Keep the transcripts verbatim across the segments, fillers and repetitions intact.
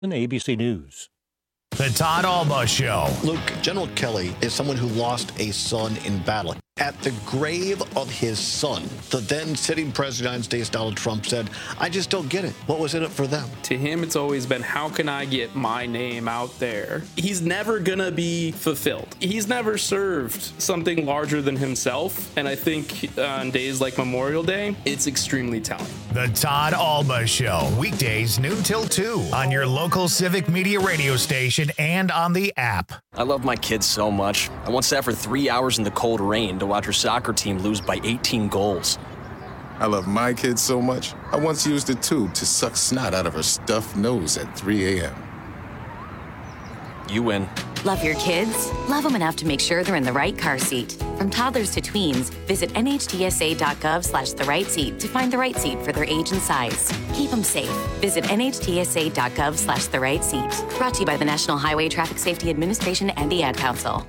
and A B C News. The Todd Alba Show. Luke, General Kelly is someone who lost a son in battle. At the grave of his son, the then sitting president of the United States, Donald Trump, said, I just don't get it. What was in it for them? To him, it's always been, how can I get my name out there? He's never going to be fulfilled. He's never served something larger than himself. And I think on days like Memorial Day, it's extremely telling. The Todd Alba Show. Weekdays noon till two on your local Civic Media radio station and on the app. I love my kids so much. I once sat for three hours in the cold rain to watch her soccer team lose by eighteen goals. I love my kids so much, I once used a tube to suck snot out of her stuffed nose at three a.m. You win. Love your kids? Love them enough to make sure they're in the right car seat. From toddlers to tweens, visit N H T S A dot gov slash the right seat to find the right seat for their age and size. Keep them safe. Visit N H T S A dot gov slash the right seat. Brought to you by the National Highway Traffic Safety Administration and the Ad Council.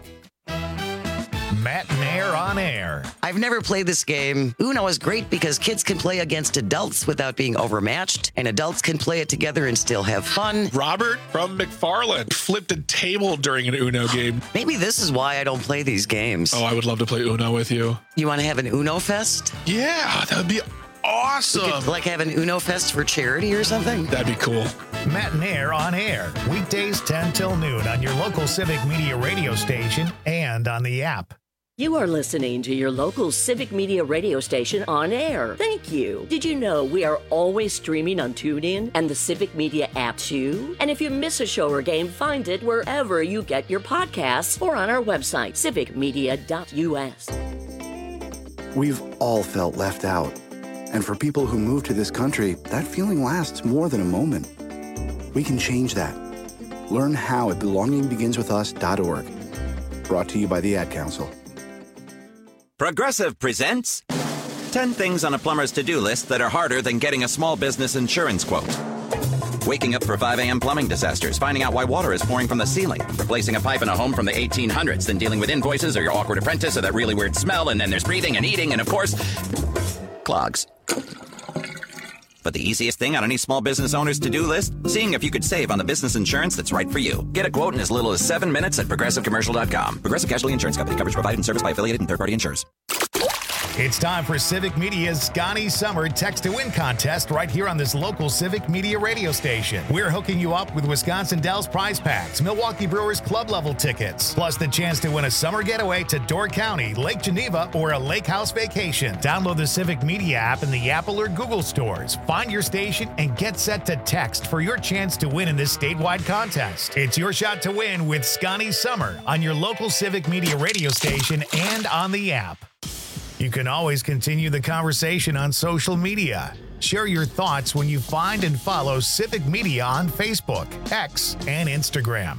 Matt and Air on air. I've never played this game. Uno is great because kids can play against adults without being overmatched, and adults can play it together and still have fun. Robert from McFarland flipped a table during an Uno game. Maybe this is why I don't play these games. Oh, I would love to play Uno with you. You want to have an Uno Fest? Yeah, that would be awesome. We could, like, have an Uno Fest for charity or something? That'd be cool. Matt and Air on air. Weekdays ten till noon on your local Civic Media radio station and on the app. You are listening to your local Civic Media radio station on air. Thank you. Did you know we are always streaming on TuneIn and the Civic Media app too? And if you miss a show or game, find it wherever you get your podcasts or on our website, civic media dot U S. We've all felt left out. And for people who move to this country, that feeling lasts more than a moment. We can change that. Learn how at belonging begins with us dot org. Brought to you by the Ad Council. Progressive presents ten things on a plumber's to-do list that are harder than getting a small business insurance quote. Waking up for five a.m. plumbing disasters, finding out why water is pouring from the ceiling, replacing a pipe in a home from the eighteen hundreds, then dealing with invoices or your awkward apprentice or that really weird smell, and then there's breathing and eating and, of course, clogs. But the easiest thing on any small business owner's to-do list? Seeing if you could save on the business insurance that's right for you. Get a quote in as little as seven minutes at progressive commercial dot com. Progressive Casualty Insurance Company. Coverage provided and serviced by affiliated and third-party insurers. It's time for Civic Media's Scotty Summer Text to Win contest right here on this local Civic Media radio station. We're hooking you up with Wisconsin Dells prize packs, Milwaukee Brewers club level tickets, plus the chance to win a summer getaway to Door County, Lake Geneva, or a lake house vacation. Download the Civic Media app in the Apple or Google stores. Find your station and get set to text for your chance to win in this statewide contest. It's your shot to win with Scotty Summer on your local Civic Media radio station and on the app. You can always continue the conversation on social media. Share your thoughts when you find and follow Civic Media on Facebook, X, and Instagram.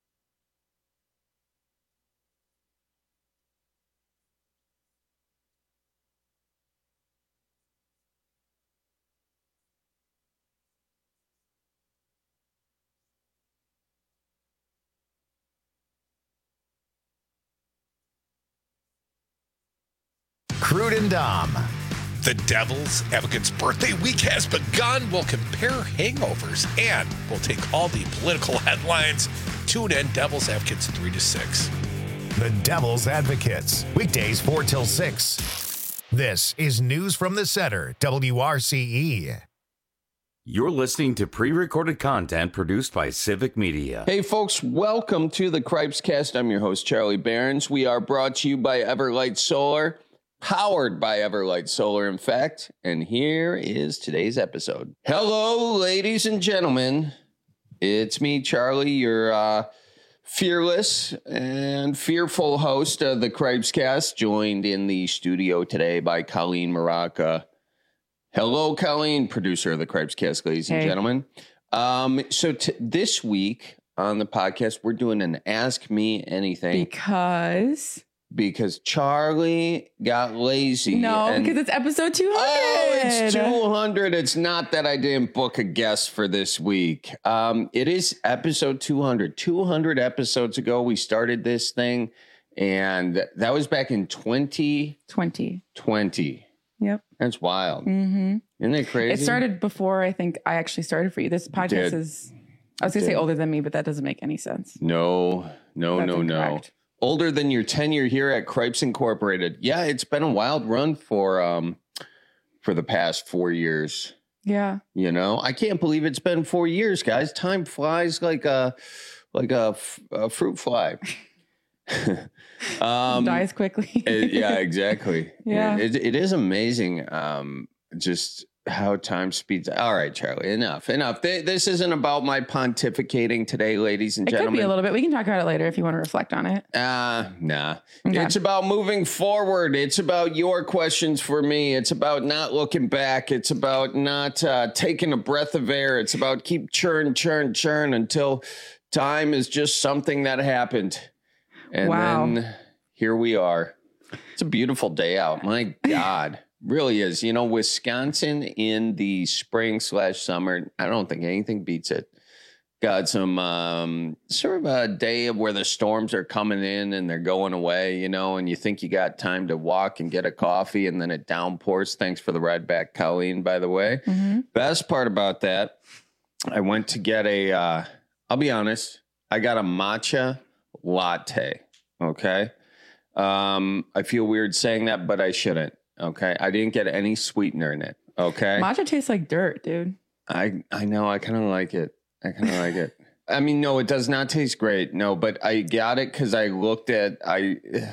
Crude and Dom. The Devil's Advocates birthday week has begun. We'll compare hangovers and we'll take all the political headlines. Tune in, Devil's Advocates three to six. The Devil's Advocates, weekdays four till six. This is News from the Center, W R C E. You're listening to pre-recorded content produced by Civic Media. Hey, folks, welcome to the Cripes Cast. I'm your host, Charlie Behrens. We are brought to you by Everlight Solar. Powered by Everlight Solar, in fact. And here is today's episode. Hello, ladies and gentlemen. It's me, Charlie, your uh, fearless and fearful host of the Cripes Cast, joined in the studio today by Colleen Maraca. Hello, Colleen, producer of the Cripes Cast, ladies and hey. gentlemen. Um, so t- this week on the podcast, we're doing an Ask Me Anything. Because... Because Charlie got lazy. No, and, because it's episode two hundred. Oh, it's two hundred. It's not that I didn't book a guest for this week. Um, it is episode two hundred. two hundred episodes ago, we started this thing, and that was back in twenty twenty. twenty. Yep. That's wild. Mm-hmm. Isn't it crazy? It started before I think I actually started for you. This podcast is I was going to say Did. older than me, but that doesn't make any sense. No, no, That's no, incorrect. no. Older than your tenure here at Cripes Incorporated. Yeah, it's been a wild run for um for the past four years. Yeah. You know, I can't believe it's been four years, guys. Time flies like a like a, f- a fruit fly. um, Dies quickly. it- yeah, exactly. Yeah. it, it is amazing. Um, just how time speeds. All right, Charlie. Enough. Enough. Th- This isn't about my pontificating today, ladies and It gentlemen. could be a little bit. We can talk about it later if you want to reflect on it. Uh, nah. Okay. It's about moving forward. It's about your questions for me. It's about not looking back. It's about not uh, taking a breath of air. It's about keep churn, churn, churn until time is just something that happened. And Wow. then here we are. It's a beautiful day out. My God. Really is. You know, Wisconsin in the spring slash summer, I don't think anything beats it. Got some um, sort of a day of where the storms are coming in and they're going away, you know, and you think you got time to walk and get a coffee and then it downpours. Thanks for the ride back, Colleen, by the way. Mm-hmm. Best part about that, I went to get a, uh, I'll be honest, I got a matcha latte. Okay. Um, I feel weird saying that, but I shouldn't. Okay. I didn't get any sweetener in it. Okay. Matcha tastes like dirt, dude. I, I know. I kind of like it. I kind of like it. I mean, no, it does not taste great. No, but I got it because I looked at, I,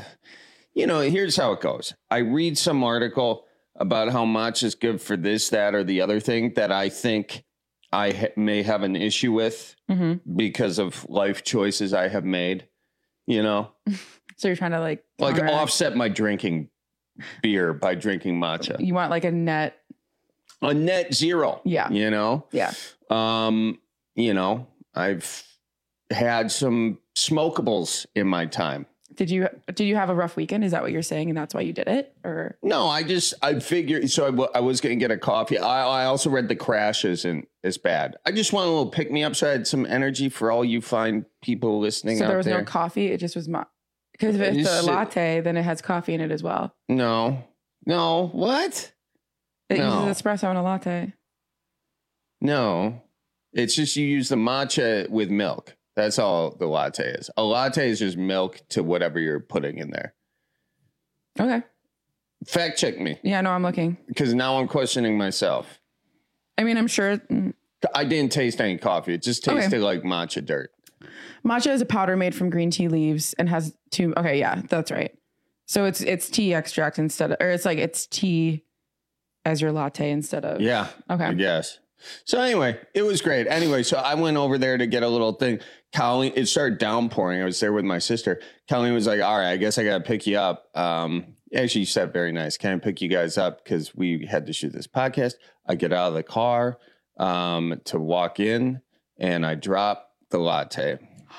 you know, here's how it goes. I read some article about how matcha is good for this, that, or the other thing that I think I ha- may have an issue with Mm-hmm. because of life choices I have made, you know, So you're trying to like, like counteract- offset my drinking beer by drinking matcha. You want like a net. A net zero. Yeah. You know? Yeah. Um, you know, I've had some smokables in my time. Did you did you have a rough weekend? Is that what you're saying, and that's why you did it? Or No, I just, I figured, so I, w- I was going to get a coffee. I, I also read The Crash isn't as bad. I just want a little pick me up so I had some energy for all you fine people listening so out there was there. no coffee. It just was ma- because if You it's a sit- latte, then it has coffee in it as well. No, no, what? It No. uses espresso in a latte. No, it's just you use the matcha with milk. That's all the latte is. A latte is just milk to whatever you're putting in there. Okay. Fact check me, Yeah. No, I'm looking. because now I'm questioning myself. I mean, I'm sure mm, I didn't taste any coffee. It just Okay. tasted like matcha dirt. matcha is a powder made from green tea leaves and has two. Okay. Yeah, that's right. So it's it's tea extract instead of, or it's like it's tea as your latte instead of. Yeah. Okay. I guess. So anyway, it was great. Anyway, so I went over there to get a little thing. Colleen, it started downpouring. I was there with my sister. Colleen was like, all right, I guess I got to pick you up. Um, actually, you said very nice. Can I pick you guys up? Because we had to shoot this podcast. I get out of the car um, to walk in and I drop the latte.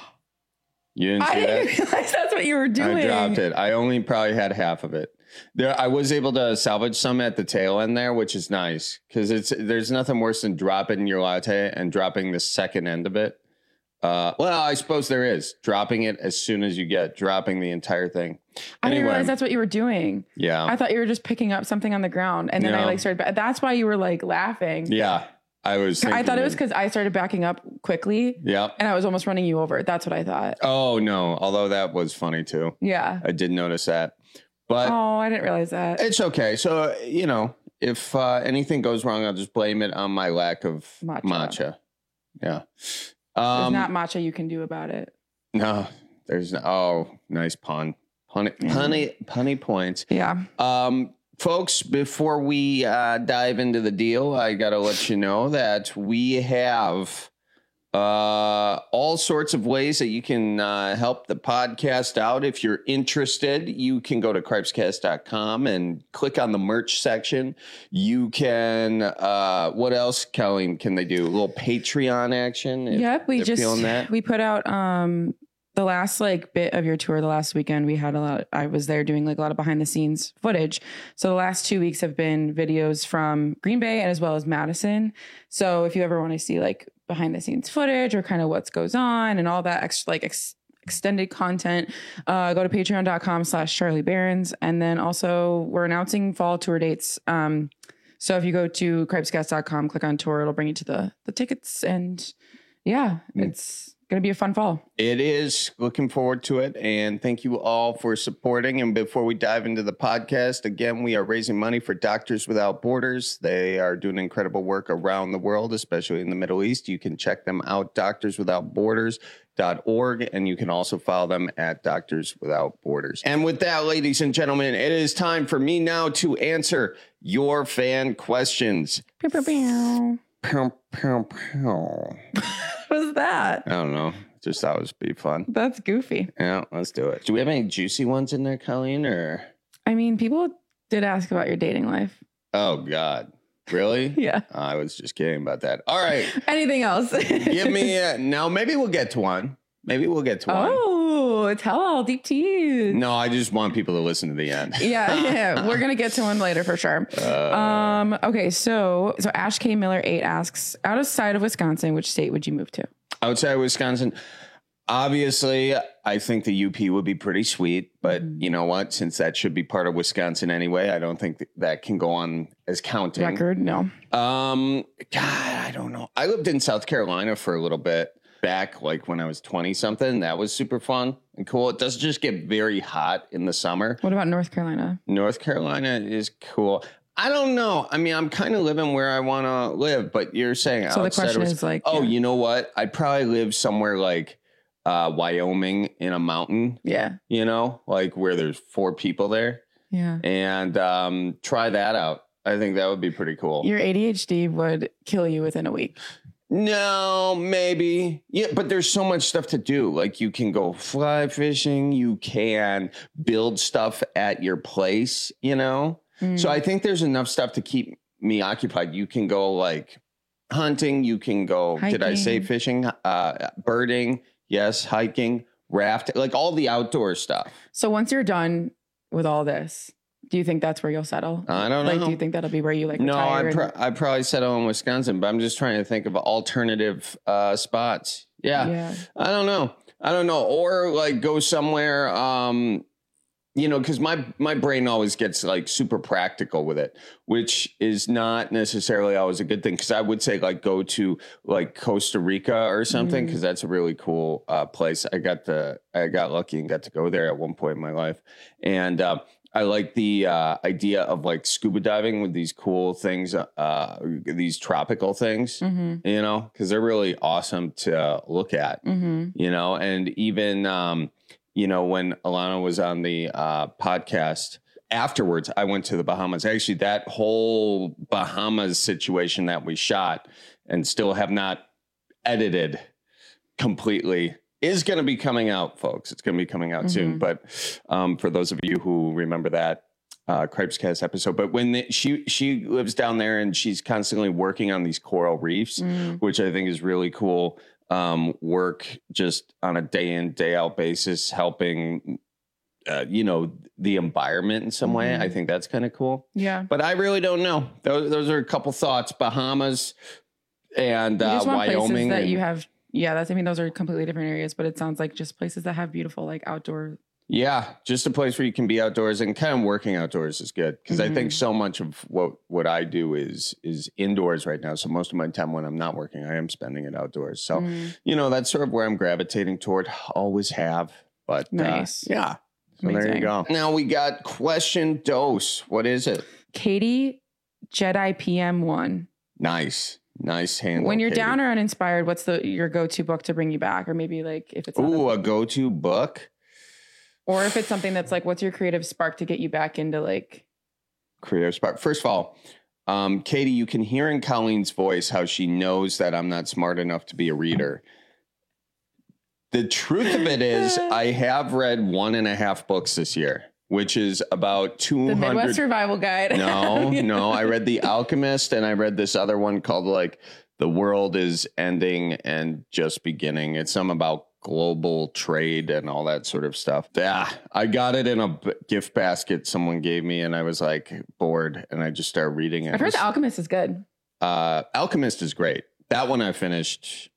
You didn't see I that? didn't realize that's what you were doing. I dropped it. I only probably had half of it. There, I was able to salvage some at the tail end there, which is nice because it's there's nothing worse than dropping your latte and dropping the second end of it. Uh, well, I suppose there is dropping it as soon as you get dropping the entire thing. I didn't Anyway, realize that's what you were doing. yeah, I thought you were just picking up something on the ground, and then I No. like started. ba- That's why you were like laughing. yeah. I was. I thought thinking it was that- because I started backing up quickly, Yeah. and I was almost running you over. That's what I thought. Oh no! Although that was funny too. Yeah. I did notice that, but Oh, I didn't realize that. it's okay. So you know, if uh, anything goes wrong, I'll just blame it on my lack of Matcha. matcha. Yeah. There's Um, not much you can do about it. No, there's no. Oh, nice pun. Punny, punny, punny points. Yeah. Um, folks, before we uh, dive into the deal, I got to let you know that we have uh, all sorts of ways that you can uh, help the podcast out. If you're interested, you can go to cripescast dot com and click on the merch section. You can, uh, what else, Colleen, can they do? A little Patreon action? If Yep. We they're just, feeling that? we put out um the last like bit of your tour the last weekend. We had a lot, I was there doing like a lot of behind the scenes footage. So the last two weeks have been videos from Green Bay and as well as Madison. So if you ever want to see like behind the scenes footage or kind of what goes on and all that extra like ex- extended content, uh, go to patreon dot com slash Charlie Barons. And then also we're announcing fall tour dates. Um, so if you go to cripescast dot com, click on tour, it'll bring you to the, the tickets and yeah, it's going to be a fun fall. It is. Looking forward to it. And thank you all for supporting. And before we dive into the podcast, again, we are raising money for Doctors Without Borders. They are doing incredible work around the world, especially in the Middle East. You can check them out, doctors without borders dot org, and you can also follow them at Doctors Without Borders. And with that, ladies and gentlemen, it is time for me now to answer your fan questions. Pew, pew, pew. Pew, pew, pew. What was that? I don't know. Just thought it would be fun. That's goofy. Yeah, let's do it. Do we have any juicy ones in there, Colleen? Or I mean, people did ask about your dating life. Oh God, really? Yeah. I was just kidding about that. All right. Anything else? Give me a, now. Maybe we'll get to one. Maybe we'll get to one. Oh, tell all deep teas. No, I just want people to listen to the end. yeah, yeah, we're gonna get to one later for sure. Uh, um, okay, so so Ash K Miller eight asks, outside of Wisconsin, which state would you move to? Outside of Wisconsin, obviously, I think the U P would be pretty sweet. But mm-hmm. you know what? Since that should be part of Wisconsin anyway, I don't think that can go on as counting. Record, no. Um, God, I don't know. I lived in South Carolina for a little bit. Back like when I was twenty something. That was super fun and cool. It does just get very hot in the summer. What about North Carolina? North Carolina is cool. I don't know. I mean, I'm kind of living where I want to live, but you're saying so the question is like, oh, yeah. you know what? I'd probably live somewhere like uh, Wyoming in a mountain. Yeah. You know, like where there's four people there. Yeah. And um, try that out. I think that would be pretty cool. Your A D H D would kill you within a week. No, maybe. Yeah, but there's so much stuff to do. Like you can go fly fishing, you can build stuff at your place, you know? Mm. So I think there's enough stuff to keep me occupied. You can go like hunting, you can go, hiking. Did I say fishing? Uh, birding, yes, hiking, rafting, like all the outdoor stuff. So once you're done with all this, do you think that's where you'll settle? I don't know. Like, do you think that'll be where you like? No, I retire pro- I probably settle in Wisconsin, but I'm just trying to think of alternative uh, spots. Yeah. Yeah. I don't know. I don't know. Or like go somewhere, um, you know, because my my brain always gets like super practical with it, which is not necessarily always a good thing. Because I would say like go to like Costa Rica or something, because mm. that's a really cool uh, place. I got the I got lucky and got to go there at one point in my life, and. Uh, I like the uh, idea of like scuba diving with these cool things, uh, these tropical things, mm-hmm. you know, because they're really awesome to look at, mm-hmm. you know, and even, um, you know, when Alana was on the uh, podcast afterwards, I went to the Bahamas. Actually, that whole Bahamas situation that we shot and still have not edited completely is going to be coming out, folks. It's going to be coming out mm-hmm. soon. But um, for those of you who remember that uh, Cripescast episode, but when the, she she lives down there and she's constantly working on these coral reefs, mm. which I think is really cool. Um, work just on a day in, day out basis, helping, uh, you know, the environment in some mm-hmm. way. I think that's kind of cool. Yeah. But I really don't know. Those, those are a couple thoughts. Bahamas and uh, Wyoming. That and, you have. Yeah, that's, I mean, those are completely different areas, but it sounds like just places that have beautiful, like outdoor. Yeah, just a place where you can be outdoors, and kind of working outdoors is good. Because mm-hmm. I think so much of what, what I do is is indoors right now. So most of my time when I'm not working, I am spending it outdoors. So, mm-hmm. you know, that's sort of where I'm gravitating toward. Always have. But nice. Uh, yeah. So Amazing. There you go. Now we got question dose. What is it? Katie Jedi P M one. Nice. Nice handle. When you're Katie. down or uninspired, what's the your go-to book to bring you back? Or maybe like if it's Ooh, a, a go-to book? Or if it's something that's like, what's your creative spark to get you back into like creative spark? First of all, um, Katie, you can hear in Colleen's voice how she knows that I'm not smart enough to be a reader. The truth of it is I have read one and a half books this year, which is about two hundred. The Midwest Survival Guide. No, no. I read The Alchemist, and I read this other one called like The World is Ending and Just Beginning. It's some about global trade and all that sort of stuff. Yeah, I got it in a gift basket someone gave me, and I was like bored, and I just started reading it. I've heard The Alchemist is good. Uh, Alchemist is great. That one I finished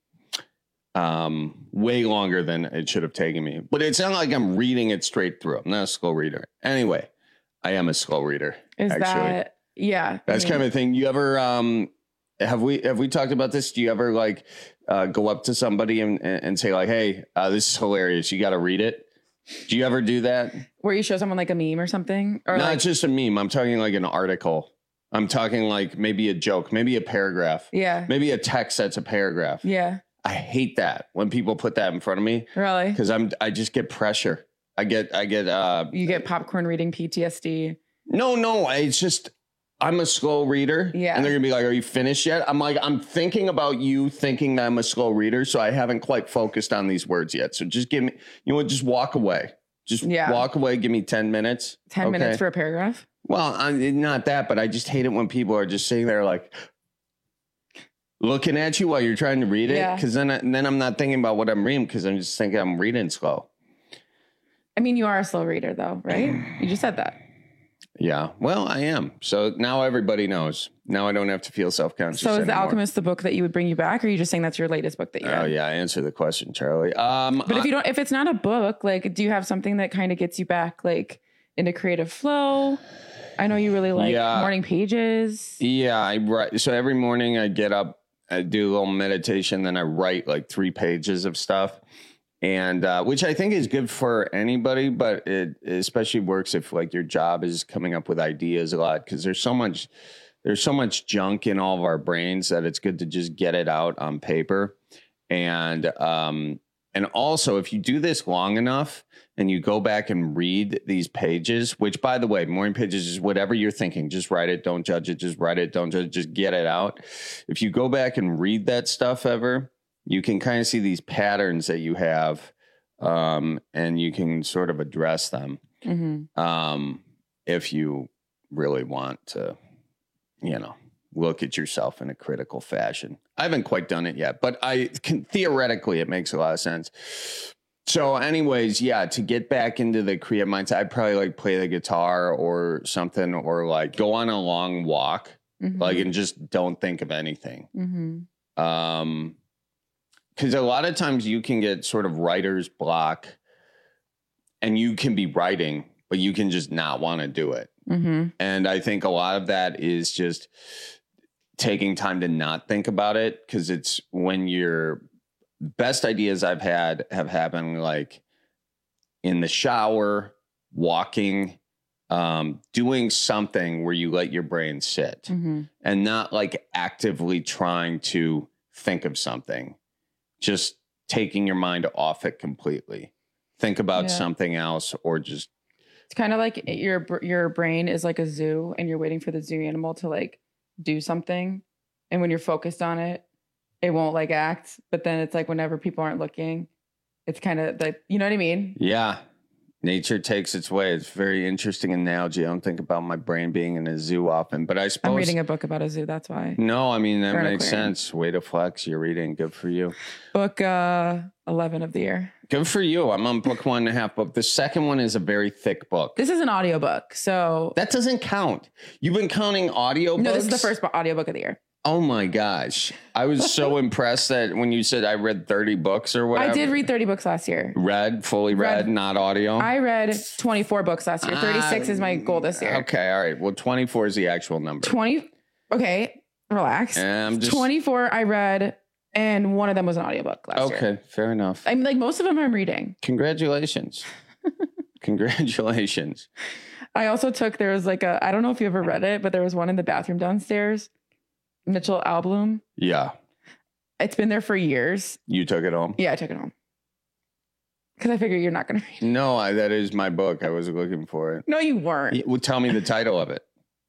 um, way longer than it should have taken me. But it's not like I'm reading it straight through. I'm not a slow reader. Anyway, I am a slow reader. Is actually. that, yeah. That's I mean, kind of a thing. You ever, um, have we have we talked about this? Do you ever like uh, go up to somebody and, and say like, hey, uh, this is hilarious. You got to read it. Do you ever do that? Where you show someone like a meme or something? Or Not like, just a meme. I'm talking like an article. I'm talking like maybe a joke, maybe a paragraph. Yeah. Maybe a text that's a paragraph. Yeah. I hate that when people put that in front of me. Really? Because I'm I just get pressure. I get I get uh You get popcorn reading P T S D. No, no. It's just I'm a slow reader. Yeah. And they're gonna be like, are you finished yet? I'm like, I'm thinking about you thinking that I'm a slow reader, so I haven't quite focused on these words yet. So just give me, you know what, just walk away. Just Yeah. walk away, give me ten minutes. ten okay? minutes for a paragraph? Well, I'm not that, but I just hate it when people are just sitting there like looking at you while you're trying to read it. Yeah. Because then, I, then I'm not thinking about what I'm reading because I'm just thinking I'm reading slow. I mean, you are a slow reader though, right? You just said that. Yeah. Well, I am. So now everybody knows. Now I don't have to feel self-conscious So is The anymore. Alchemist the book that you would bring you back, or are you just saying that's your latest book that you read? Oh, yeah. Answer the question, Charlie. Um, But if you don't, if it's not a book, like, do you have something that kind of gets you back, like, into creative flow? I know you really like Yeah. morning pages. Yeah, I write. So every morning I get up, I do a little meditation, then I write like three pages of stuff, and uh, which I think is good for anybody, but it especially works if like your job is coming up with ideas a lot because there's so much, there's so much junk in all of our brains that it's good to just get it out on paper, and um, and also if you do this long enough. And you go back and read these pages, which, by the way, morning pages is whatever you're thinking. Just write it. Don't judge it. Just write it. Don't judge it. Just get it out. If you go back and read that stuff ever, you can kind of see these patterns that you have, um, and you can sort of address them Mm-hmm. um, if you really want to, you know, look at yourself in a critical fashion. I haven't quite done it yet, but I can theoretically, it makes a lot of sense. So anyways, yeah, to get back into the creative mindset, I'd probably like play the guitar or something, or like go on a long walk, Mhm. like, and just don't think of anything. Mm-hmm. Um, because a lot of times you can get sort of writer's block and you can be writing, but you can just not want to do it. Mm-hmm. And I think a lot of that is just taking time to not think about it, because it's when you're best ideas I've had have happened like in the shower, walking, um, doing something where you let your brain sit Mm-hmm. and not like actively trying to think of something, just taking your mind off it completely. Think about Yeah. something else, or just It's kind of like your br- your brain is like a zoo, and you're waiting for the zoo animal to like do something, and when you're focused on it, it won't like act. But then it's like whenever people aren't looking, it's kind of like, you know what I mean? yeah. Nature takes its way. It's a very interesting analogy. I don't think about my brain being in a zoo often, but I suppose I'm reading a book about a zoo. That's why. No, I mean that Or an makes aquarium. sense. Way to flex. You're reading. Good for you. Book uh, eleven of the year. Good for you. I'm on book one and a half book. The second one is a very thick book. This is an audiobook, so That doesn't count. You've been counting audiobooks? no, this is the first bo- audiobook of the year. Oh my gosh. I was so impressed that when you said I read thirty books or whatever. I did read thirty books last year. Read, fully read, Read. not audio. I read twenty-four books last year. thirty-six is my goal this year. Okay, all right. Well, twenty-four is the actual number. twenty Okay, relax. And I'm just twenty-four I read, and one of them was an audiobook last year. Okay, fair enough. I'm like most of them I'm reading. Congratulations. Congratulations. I also took there was like a I don't know if you ever read it, but there was one in the bathroom downstairs. Mitchell Albloom. Yeah. It's been there for years. You took it home? Yeah, I took it home. Because I figure you're not gonna read it. No, I, that is my book. I was looking for it. No, you weren't. Y- Well, tell me the title of it.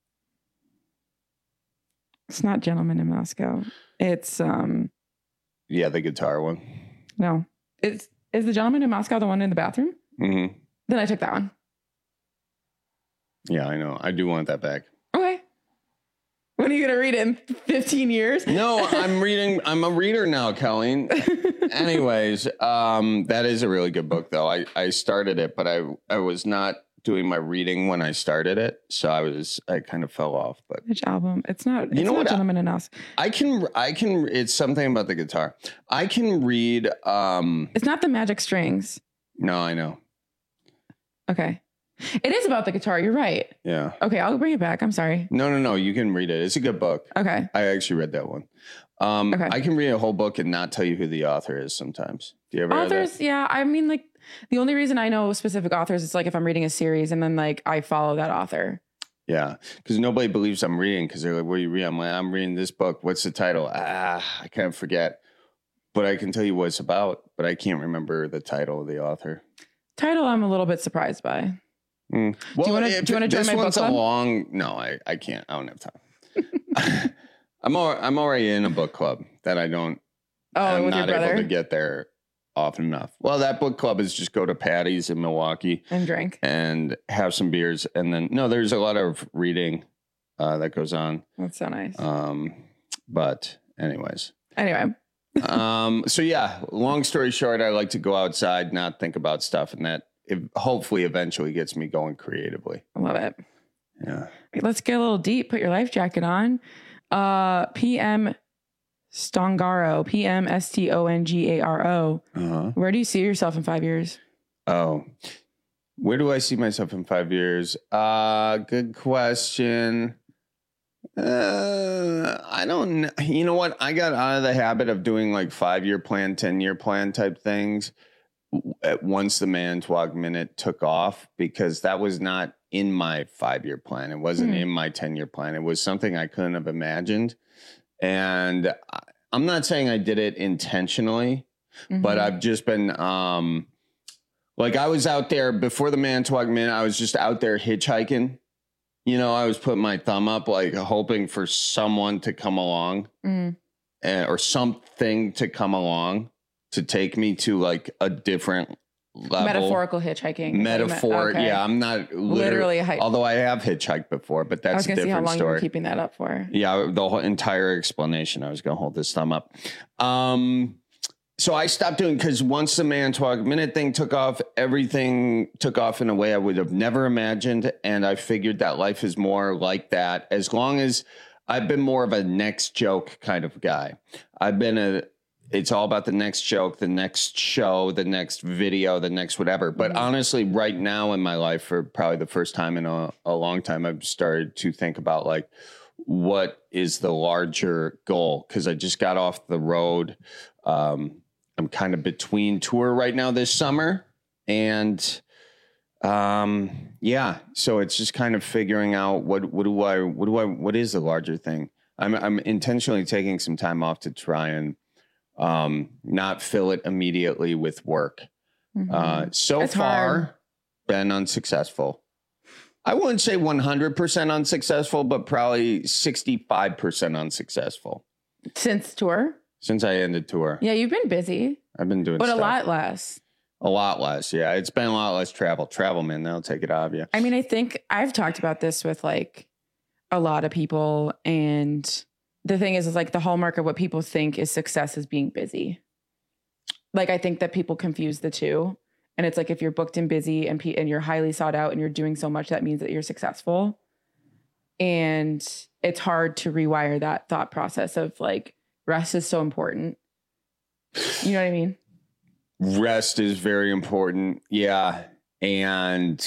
It's not Gentleman in Moscow. It's um Yeah, the guitar one. no. It's is the Gentleman in Moscow the one in the bathroom? hmm Then I took that one. Yeah, I know. I do want that back. Okay. When are you gonna read it in fifteen years? No, I'm reading. I'm a reader now, Colleen. Anyways, um, that is a really good book, though. I, I started it, but I I was not doing my reading when I started it, so I was I kind of fell off. But Which album? It's not. It's You know not what I- Gentleman in Moscow. I can I can. It's something about the guitar. I can read. Um, It's not the Magic Strings. no, I know. Okay. It is about the guitar. You're right. Yeah. Okay, I'll bring it back. I'm sorry. No, no, no. You can read it. It's a good book. Okay. I actually read that one. Um, Okay. I can read a whole book and not tell you who the author is sometimes. Do you ever have that? Authors, yeah. I mean, like, the only reason I know specific authors is like if I'm reading a series and then like I follow that author. Yeah, because nobody believes I'm reading because they're like, what are you reading? I'm like, I'm reading this book. What's the title? Ah, I can't forget. But I can tell you what it's about, but I can't remember the title of the author. Title I'm a little bit surprised by. Mm. Well, do you want if to do you want to join this my book one's a club? long. No, I, I can't. I don't have time. I'm al- I'm already in a book club that I don't. Oh, I'm with your not able brother? to get there often enough. Well, that book club is just go to Patty's in Milwaukee And drink. and have some beers, and then no, there's a lot of reading uh, that goes on. That's so nice. Um, but anyways. Anyway. um, so yeah, long story short, I like to go outside, not think about stuff, and that it hopefully eventually gets me going creatively. I love it. Yeah. Let's get a little deep. Put your life jacket on. Uh, P M Stongaro, P M S T O N G A R O. Uh-huh. Where do you see yourself in five years? Oh, where do I see myself in five years? Uh, good question. Uh, I don't know. You know what? I got out of the habit of doing like five year plan, ten year plan type things at once the Manitowoc Minute took off, because that was not in my five year plan. It wasn't Hmm. in my ten year plan. It was something I couldn't have imagined. And I- I'm not saying I did it intentionally, but Mhm. I've just been, um, like I was out there before the Manitowoc Minute. I was just out there hitchhiking. You know, I was putting my thumb up, like hoping for someone to come along Mm. and, or something to come along to take me to like a different level. Metaphorical hitchhiking. Metaphor. Okay. Yeah, I'm not literally, Literally a hike. although I have hitchhiked before, but I that's was a going to see how different long you were story. keeping that up for. Yeah, the whole entire explanation. I was going to hold this thumb up. Um, so I stopped doing, because once the Manitowoc Minute thing took off, everything took off in a way I would have never imagined. And I figured that life is more like that. As long as I've been more of a next joke kind of guy. I've been a, it's all about the next joke, the next show, the next video, the next whatever. But honestly, right now in my life, for probably the first time in a, a long time, I've started to think about like, what is the larger goal? Because I just got off the road. Um, I'm kind of between tour right now this summer. And um, yeah, so it's just kind of figuring out what, what do I, what do I, what is the larger thing? I'm, I'm intentionally taking some time off to try and um, not fill it immediately with work. Mhm. Uh, so It's far, hard. been unsuccessful. I wouldn't say one hundred percent unsuccessful, but probably sixty-five percent unsuccessful Since tour? since I ended tour. Yeah, you've been busy, I've been doing but stuff. a lot less. A lot less. Yeah, it's been a lot less travel. Travel, man, that'll take it out of you. I mean, I think I've talked about this with like a lot of people. And the thing is, is like the hallmark of what people think is success is being busy. Like, I think that people confuse the two. And it's like, if you're booked and busy and, pe- and you're highly sought out and you're doing so much, that means that you're successful. And it's hard to rewire that thought process of like, rest is so important. You know what I mean? Rest is very important. Yeah. And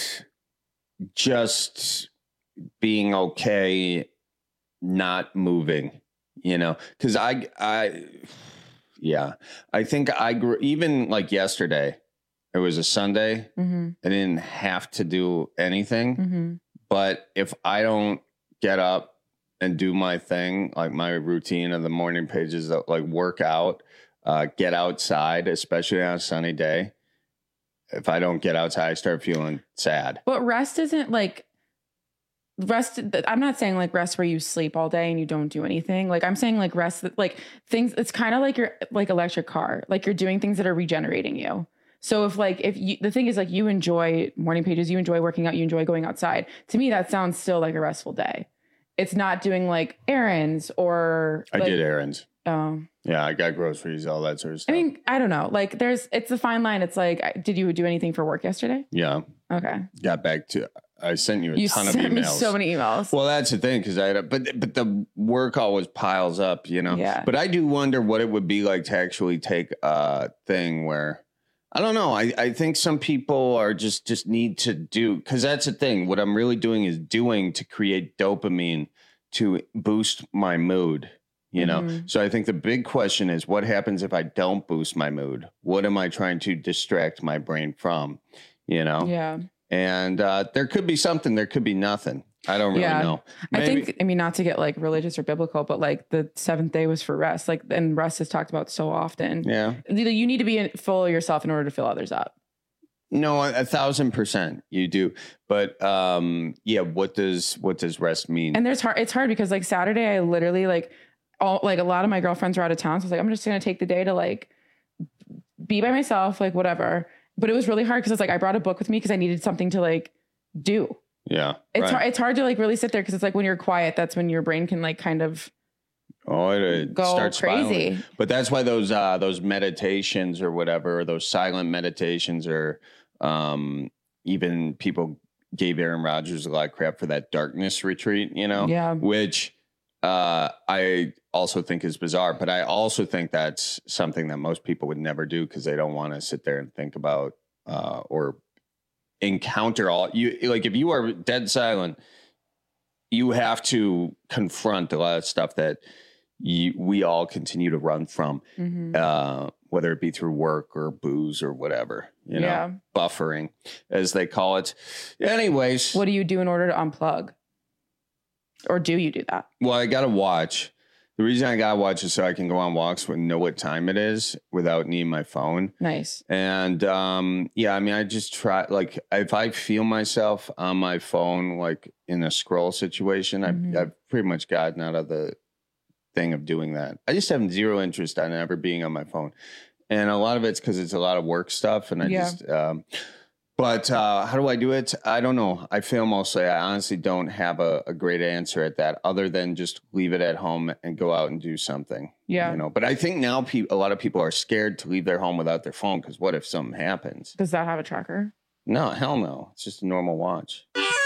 just being okay, not moving, you know, because I, I, yeah, I think I grew, even like yesterday, it was a Sunday. Mm-hmm. I didn't have to do anything. Mm-hmm. But if I don't get up and do my thing, like my routine of the morning pages, that like work out, uh, get outside, especially on a sunny day. If I don't get outside, I start feeling sad. But rest isn't like rest. I'm not saying like rest where you sleep all day and you don't do anything. Like I'm saying like rest, that like things, it's kind of like your like electric car, like you're doing things that are regenerating you. So if like, if you, the thing is like you enjoy morning pages, you enjoy working out, you enjoy going outside. To me, that sounds still like a restful day. It's not doing like errands or I like, did errands. Oh, Yeah, I got groceries, all that sort of I stuff. mean, I don't know. Like there's, it's a fine line. It's like, I- did you do anything for work yesterday? Yeah. Okay. Got back to, I sent you a You ton of sent emails. me so many emails. Well, that's the thing, because I had, a, but but the work always piles up, you know. Yeah. But I do wonder what it would be like to actually take a thing where I don't know. I, I think some people are just just need to do, because that's the thing. What I'm really doing is doing to create dopamine to boost my mood, you know? Mm-hmm. So I think the big question is, what happens if I don't boost my mood? What am I trying to distract my brain from, you know? Yeah. And uh, there could be something, there could be nothing. I don't really Yeah. know. I Maybe- think, I mean, not to get like religious or biblical, but like the seventh day was for rest. Like, and rest is talked about so often. Yeah. You need to be in, full of yourself in order to fill others up. No, a, a thousand percent you do. But um, yeah, what does what does rest mean? And there's hard, it's hard because like Saturday, I literally like all, like a lot of my girlfriends were out of town. So I was like, I'm just going to take the day to like be by myself, like whatever. But it was really hard because it's like, I brought a book with me because I needed something to like do. Yeah. It's right. hard. It's hard to like really sit there because it's like when you're quiet, that's when your brain can like kind of Oh, it, it go starts crazy. spiraling. But that's why those uh, those meditations or whatever, or those silent meditations, or um, even people gave Aaron Rodgers a lot of crap for that darkness retreat, you know, Yeah. which uh, I also think is bizarre. But I also think that's something that most people would never do because they don't want to sit there and think about uh, or encounter all you like. If you are dead silent, you have to confront a lot of stuff that you, we all continue to run from, Mhm. uh, whether it be through work or booze or whatever, you know, Yeah. buffering as they call it. Anyways, What do you do in order to unplug? Or do you do that? well, I got to watch. The reason I got to watch is so I can go on walks and know what time it is without needing my phone. Nice. And um, yeah, I mean, I just try, like, if I feel myself on my phone, like in a scroll situation, Mhm. I've, I've pretty much gotten out of the thing of doing that. I just have zero interest on ever being on my phone. And a lot of it's because it's a lot of work stuff. And I Yeah. just, um, but uh, how do I do it? I don't know. I feel mostly, I honestly don't have a, a great answer at that other than just leave it at home and go out and do something. Yeah. You know, but I think now pe- a lot of people are scared to leave their home without their phone because what if something happens? Does that have a tracker? No, hell no. It's just a normal watch.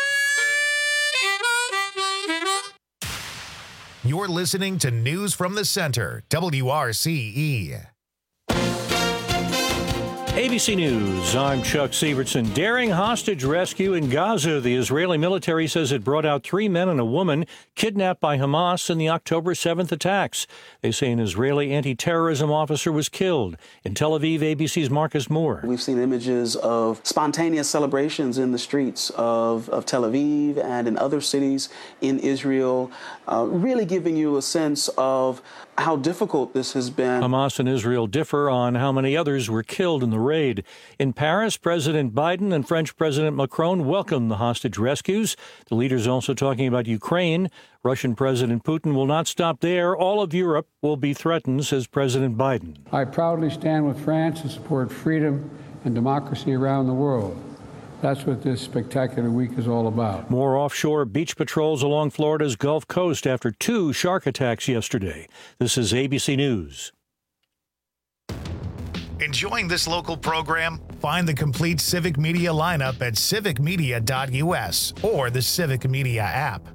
You're listening to News from the Center, W R C E. A B C News, I'm Chuck Sievertson. Daring hostage rescue in Gaza. The Israeli military says it brought out three men and a woman kidnapped by Hamas in the October seventh attacks. They say an Israeli anti-terrorism officer was killed. In Tel Aviv, A B C's Marcus Moore. We've seen images of spontaneous celebrations in the streets of, of Tel Aviv and in other cities in Israel, uh, really giving you a sense of how difficult this has been. Hamas and Israel differ on how many others were killed in the raid. In Paris, President Biden and French President Macron welcomed the hostage rescues. The leaders also talking about Ukraine. Russian President Putin will not stop there. All of Europe will be threatened, says President Biden. I proudly stand with France to support freedom and democracy around the world. That's what this spectacular week is all about. More offshore beach patrols along Florida's Gulf Coast after two shark attacks yesterday. This is A B C News. Enjoying this local program? Find the complete Civic Media lineup at civic media dot U S or the Civic Media app.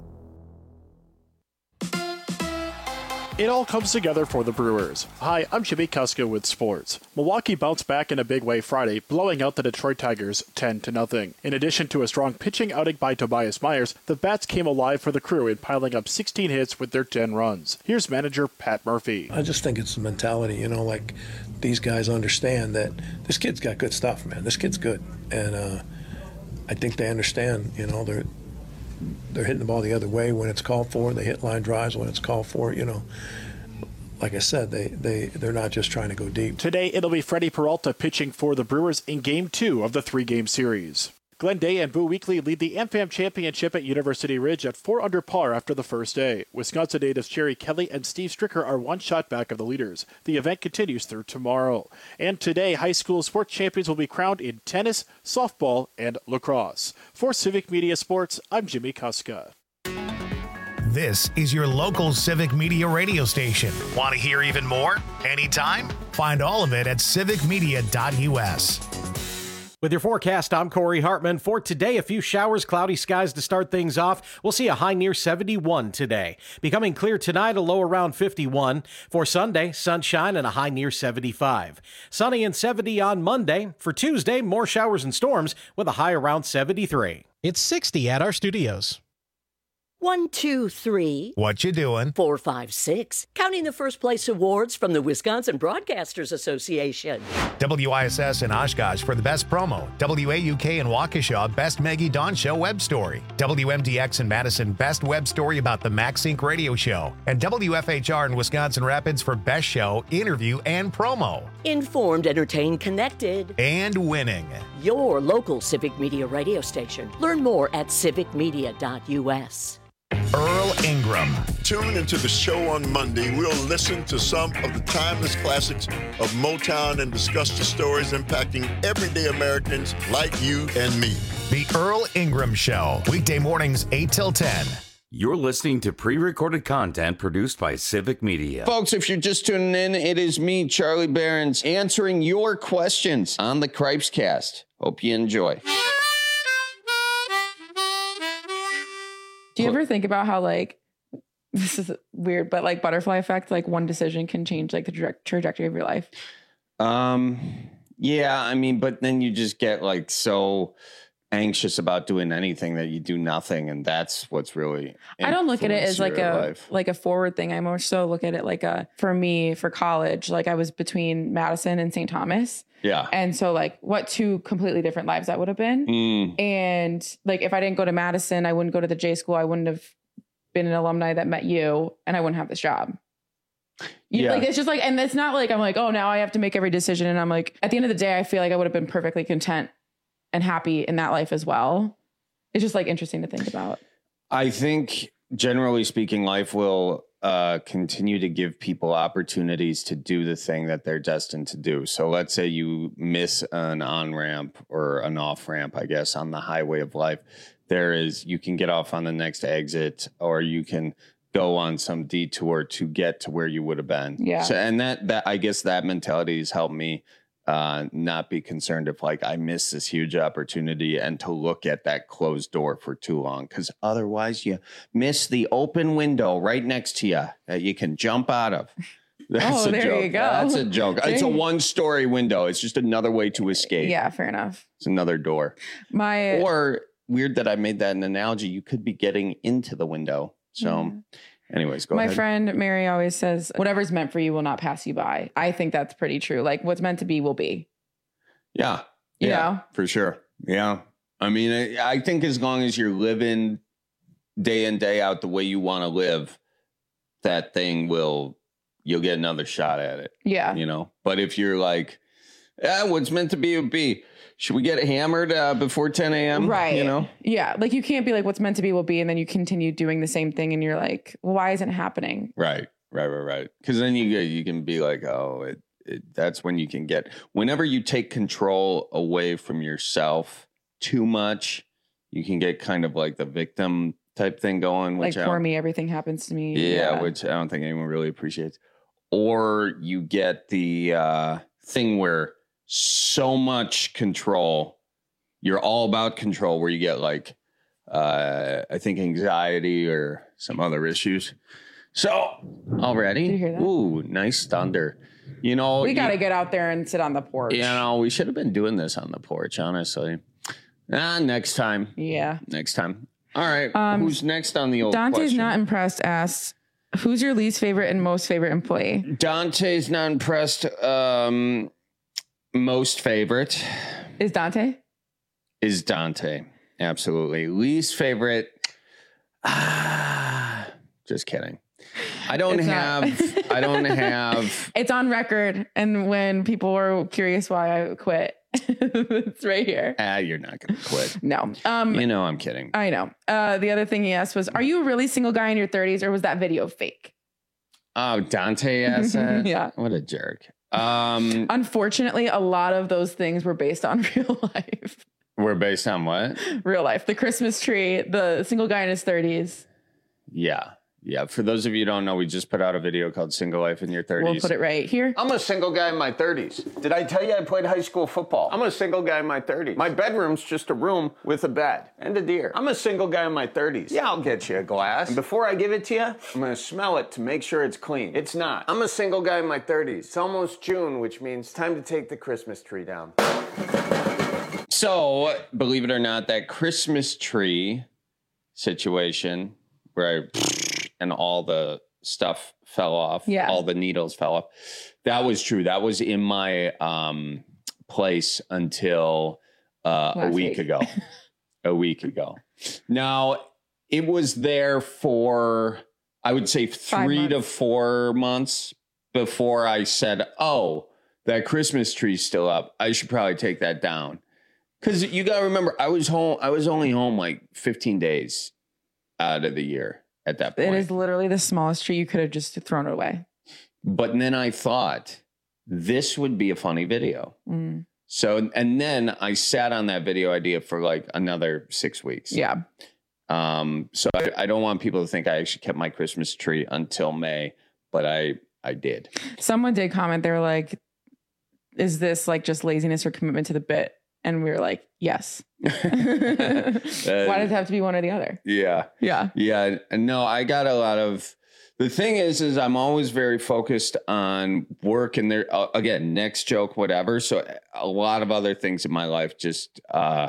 It all comes together for the Brewers. Hi, I'm Jimmy Kuska with sports. Milwaukee bounced back in a big way Friday, blowing out the Detroit Tigers ten to nothing. In addition to a strong pitching outing by Tobias Myers, the Bats came alive for the Crew in piling up sixteen hits with their ten runs. Here's manager Pat Murphy. I just think it's the mentality, you know, like these guys understand that this kid's got good stuff, man. This kid's good. And uh, I think they understand, you know, they're they're hitting the ball the other way when it's called for. They hit line drives when it's called for, you know. Like I said, they, they, they're not just trying to go deep. Today, it'll be Freddie Peralta pitching for the Brewers in Game two of the three-game series. Glenn Day and Boo Weekley lead the AmFam Championship at University Ridge at four under par after the first day. Wisconsin natives Jerry Kelly and Steve Stricker are one shot back of the leaders. The event continues through tomorrow. And today, high school sports champions will be crowned in tennis, softball, and lacrosse. For Civic Media Sports, I'm Jimmy Kuska. This is your local Civic Media radio station. Want to hear even more? Anytime? Find all of it at civic media dot U S. With your forecast, I'm Corey Hartman. For today, a few showers, cloudy skies to start things off. We'll see a high near seventy-one today. Becoming clear tonight, a low around fifty-one. For Sunday, sunshine and a high near seventy-five. Sunny and seventy on Monday. For Tuesday, more showers and storms with a high around seventy-three. It's sixty at our studios. One, two, three. What you doing? Four, five, six. Counting the first place awards from the Wisconsin Broadcasters Association. W I S S in Oshkosh for the best promo. W A U K in Waukesha, best Maggie Dawn Show web story. W M D X in Madison, best web story about the MaxSync radio show. And W F H R in Wisconsin Rapids for best show, interview, and promo. Informed, entertained, connected. And winning. Your local Civic Media radio station. Learn more at civic media dot U S. Earl Ingram. Tune into the show on Monday. We'll listen to some of the timeless classics of Motown and discuss the stories impacting everyday Americans like you and me. The Earl Ingram Show. Weekday mornings, eight till ten. You're listening to pre-recorded content produced by Civic Media. Folks, if you're just tuning in, it is me, Charlie Behrens, answering your questions on the Cripes Cast. Hope you enjoy. Do you ever think about how, like, this is weird, but like butterfly effect, like one decision can change like the tra- trajectory of your life? Um, yeah, I mean, but then you just get like so anxious about doing anything that you do nothing, and that's what's really. I don't look at it as like a life. like a forward thing. I more so look at it like a for me for college. Like I was between Madison and Saint Thomas. Yeah. And so like what two completely different lives that would have been. Mm. And like if I didn't go to Madison, I wouldn't go to the J school. I wouldn't have been an alumni that met you, and I wouldn't have this job. You, Yeah. Like it's just like, and it's not like I'm like, oh, now I have to make every decision. And I'm like, at the end of the day, I feel like I would have been perfectly content and happy in that life as well. It's just like interesting to think about. I think generally speaking, life will uh, continue to give people opportunities to do the thing that they're destined to do. So let's say you miss an on-ramp or an off-ramp, I guess, on the highway of life. There is, you can get off on the next exit, or you can go on some detour to get to where you would have been. Yeah. So, and that, that, I guess that mentality has helped me uh, not be concerned if like I miss this huge opportunity and to look at that closed door for too long. Cause otherwise you miss the open window right next to you that you can jump out of. That's Oh, a there joke. you go. That's a joke. It's a There you- one story window. It's just another way to escape. Yeah, fair enough. It's another door. My Or weird that I made that an analogy. You could be getting into the window. So anyways, go My ahead. friend Mary always says, whatever's meant for you will not pass you by. I think that's pretty true. Like what's meant to be will be. Yeah. You Yeah, know? for sure. Yeah. I mean, I, I think as long as you're living day in, day out the way you want to live, that thing will, you'll get another shot at it. Yeah. You know, but if you're like, yeah, what's meant to be will be. Should we get hammered uh, before ten a.m.? Right. You know? Yeah. Like you can't be like, what's meant to be will be. And then you continue doing the same thing. And you're like, well, why isn't it happening? Right. Right. Right. Right. Because then you get, you can be like, oh, it, it, that's when you can get, whenever you take control away from yourself too much, you can get kind of like the victim type thing going. Which Like I for don't- me, everything happens to me. Yeah, which I don't think anyone really appreciates. Or you get the uh, thing where so much control, you're all about control, where you get like, uh, I think anxiety or some other issues. So already, Did you hear that? ooh, nice thunder. You know, we got to you, get out there and sit on the porch. you know, we should have been doing this on the porch, honestly. Ah, next time. Yeah. Next time. All right. Um, Who's next on the old Dante's question? Not Impressed asks, who's your least favorite and most favorite employee? Dante's Not Impressed. Um, most favorite Is Dante? is Dante. Absolutely. Least favorite. Ah, just kidding. I don't It's not. have. I don't have. It's on record. And when people were curious why I quit, it's right here. Ah, you're not going to quit. No. Um, You know I'm kidding. I know. Uh, the other thing he asked was, are you a really single guy in your thirties or was that video fake? Oh, Dante asked that? Yeah. What a jerk. Um, Unfortunately, a lot of those things were based on real life. we're based on what? Real life. The Christmas tree, the single guy in his thirties. Yeah. Yeah, for those of you who don't know, we just put out a video called Single Life in Your thirties. We'll put it right here. I'm a single guy in my thirties. Did I tell you I played high school football? I'm a single guy in my thirties. My bedroom's just a room with a bed and a deer. I'm a single guy in my thirties. Yeah, I'll get you a glass. And before I give it to you, I'm going to smell it to make sure it's clean. It's not. I'm a single guy in my thirties. It's almost June, which means time to take the Christmas tree down. So, believe it or not, that Christmas tree situation where I... and all the stuff fell off. Yeah. All the needles fell off. That was true. That was in my um, place until uh, a week, week ago. a week ago. Now, it was there for, I would say, three to four months before I said, oh, that Christmas tree's still up. I should probably take that down. Because you got to remember, I was home. I was only home like fifteen days out of the year. At that point. It is literally the smallest tree. You could have just thrown it away. But then I thought this would be a funny video. Mm. So, and then I sat on that video idea for like another six weeks. Yeah. Um, so I, I don't want people to think I actually kept my Christmas tree until May, but I, I did. Someone did comment. They were like, is this like just laziness or commitment to the bit? And we were like, yes. uh, Why does it have to be one or the other? Yeah. Yeah. Yeah. No, I got a lot of, the thing is, is I'm always very focused on work and there, uh, again, next joke, whatever. So a lot of other things in my life just uh,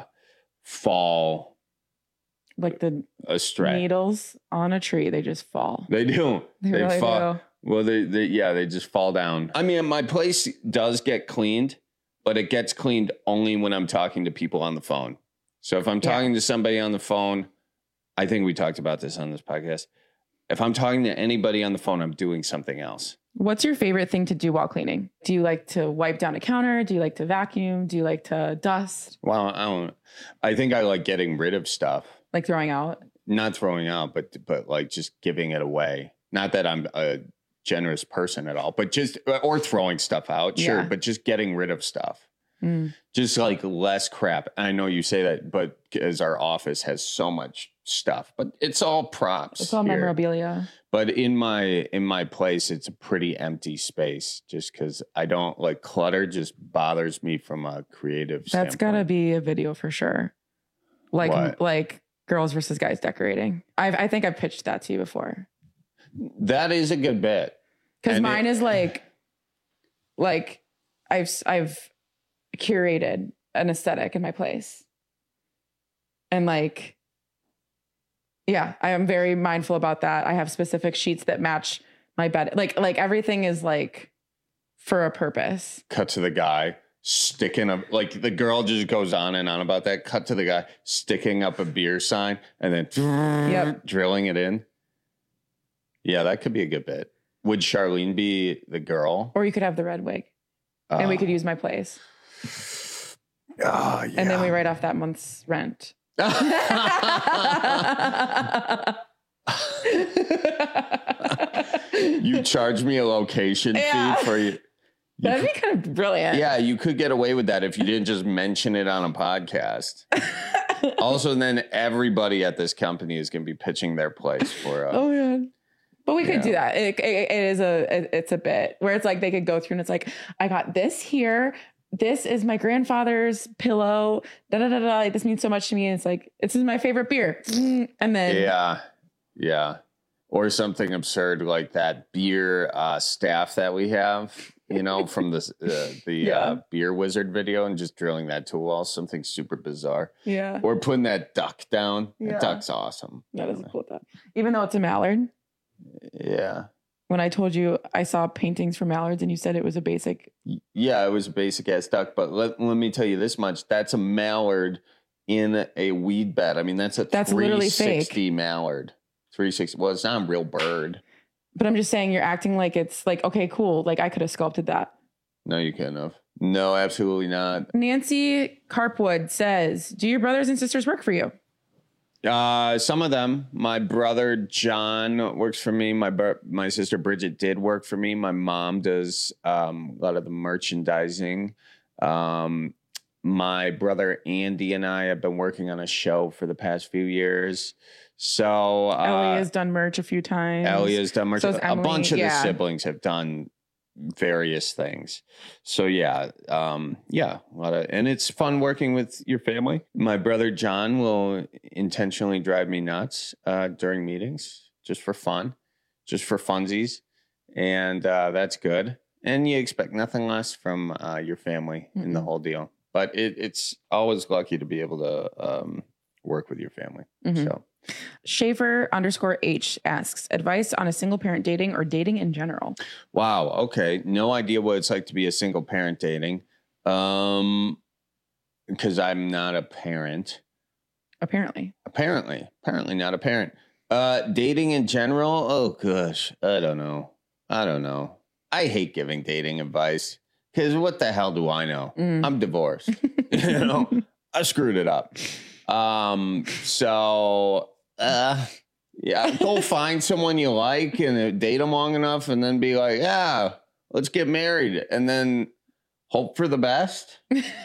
fall like the astray. Needles on a tree. They just fall. They do. They, they really fall. do. Well, they, they, yeah, they just fall down. I mean, my place does get cleaned. But it gets cleaned only when I'm talking to people on the phone. So if I'm talking yeah. to somebody on the phone, I think we talked about this on this podcast. If I'm talking to anybody on the phone, I'm doing something else. What's your favorite thing to do while cleaning? Do you like to wipe down a counter? Do you like to vacuum? Do you like to dust? Well, I don't. I think I like getting rid of stuff. Like throwing out? Not throwing out, but but like just giving it away. Not that I'm a generous person at all, but just, or throwing stuff out, sure, yeah. but just getting rid of stuff. Mm. Just like less crap. I know you say that, but as our office has so much stuff, but it's all props. It's all here. Memorabilia. But in my in my place, it's a pretty empty space just because I don't like clutter, just bothers me from a creative That's standpoint. gotta be a video for sure. Like What? like girls versus guys decorating. I I think I've pitched that to you before. That is a good bit. Because And mine it- is like, like I've I've curated an aesthetic in my place, and like, yeah, I am very mindful about that. I have specific sheets that match my bed. Like like everything is like for a purpose. Cut to the guy sticking up, like the girl just goes on and on about that. Cut to the guy sticking up a beer sign and then Yep. drilling it in. Yeah, that could be a good bit. Would Charlene be the girl? Or you could have the red wig, and we could use my place. Oh, yeah. And then we write off that month's rent. You charge me a location Yeah. fee for you. That'd be kind of brilliant. Yeah, you could get away with that if you didn't just mention it on a podcast. Also, then everybody at this company is going to be pitching their place for. Uh, Oh man. But we could Yeah. do that. It, it, it is a, it, it's a bit where it's like they could go through and it's like, I got this here. This is my grandfather's pillow. Da da da da. Like, this means so much to me. And it's like, this is my favorite beer. Mm, And then Yeah, yeah, or something absurd like that beer uh, staff that we have. You know, from the uh, the Yeah. uh, beer wizard video, and just drilling that to a wall. Something super bizarre. Yeah. Or putting that duck down. Yeah. That duck's awesome. that is a cool thought. Even though it's a mallard. Yeah. When I told you I saw paintings for mallards and you said it was a basic. Yeah, it was a basic ass duck, but let, let me tell you this much. That's a mallard in a weed bed. I mean, that's a That's literally three fake. sixty mallard. three sixty. Well, it's not a real bird. But I'm just saying you're acting like it's like, okay, cool. Like I could have sculpted that. No, you couldn't have. No, absolutely not. Nancy Carpwood says, do your brothers and sisters work for you? Uh, some of them. My brother John works for me. My br- my sister Bridget did work for me. My mom does um, a lot of the merchandising. Um, my brother Andy and I have been working on a show for the past few years. So uh, Ellie has done merch a few times. Ellie has done merch. So has a Emily, bunch of yeah. the siblings have done various things. So yeah, um, yeah, a lot of, and it's fun working with your family. My brother John will intentionally drive me nuts uh, during meetings, just for fun, just for funsies, and uh, that's good. And you expect nothing less from uh, your family mm-hmm. in the whole deal. But it, it's always lucky to be able to um, work with your family. Mm-hmm. So. Schaefer underscore H asks advice on a single parent dating or dating in general. Wow. Okay. No idea what it's like to be a single parent dating. Um, because I'm not a parent. Apparently. Apparently. Apparently not a parent. Uh, dating in general. Oh gosh. I don't know. I don't know. I hate giving dating advice because what the hell do I know? Mm. I'm divorced. You know, I screwed it up. Um, so, uh, yeah, go find someone you like and date them long enough and then be like, yeah, let's get married and then hope for the best.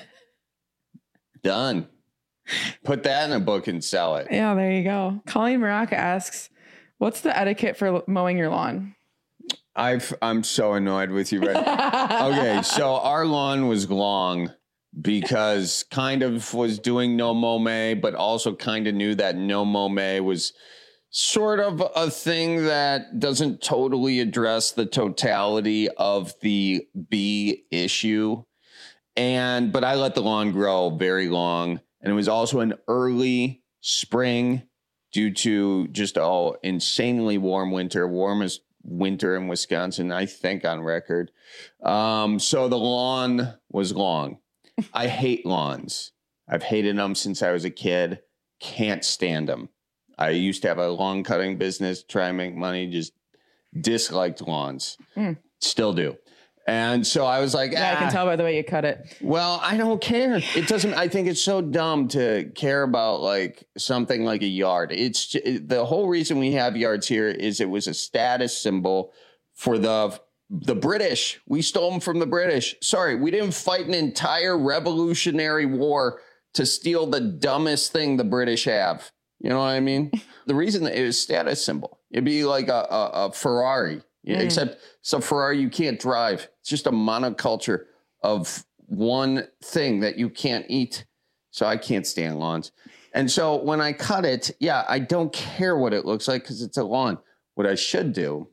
Done. Put that in a book and sell it. Yeah, there you go. Colleen Maraca asks, what's the etiquette for mowing your lawn? I've, I'm so annoyed with you right now. Okay, so our lawn was long. Because kind of was doing no mow, but also kind of knew that no mow was sort of a thing that doesn't totally address the totality of the bee issue. And but I let the lawn grow very long. And it was also an early spring due to just a insanely warm winter, warmest winter in Wisconsin, I think, on record. Um, so the lawn was long. I hate lawns. I've hated them since I was a kid. Can't stand them. I used to have a lawn cutting business, try and make money, just disliked lawns. Mm. Still do. And so I was like, yeah, ah. I can tell by the way you cut it. Well, I don't care. It doesn't, I think it's so dumb to care about like something like a yard. It's it, the whole reason we have yards here is it was a status symbol for the The British. We stole them from the British. Sorry, we didn't fight an entire revolutionary war to steal the dumbest thing the British have. You know what I mean? The reason that it is status symbol. It'd be like a, a, a Ferrari, mm. except it's a Ferrari you can't drive. It's just a monoculture of one thing that you can't eat. So I can't stand lawns. And so when I cut it, yeah, I don't care what it looks like because it's a lawn. What I should do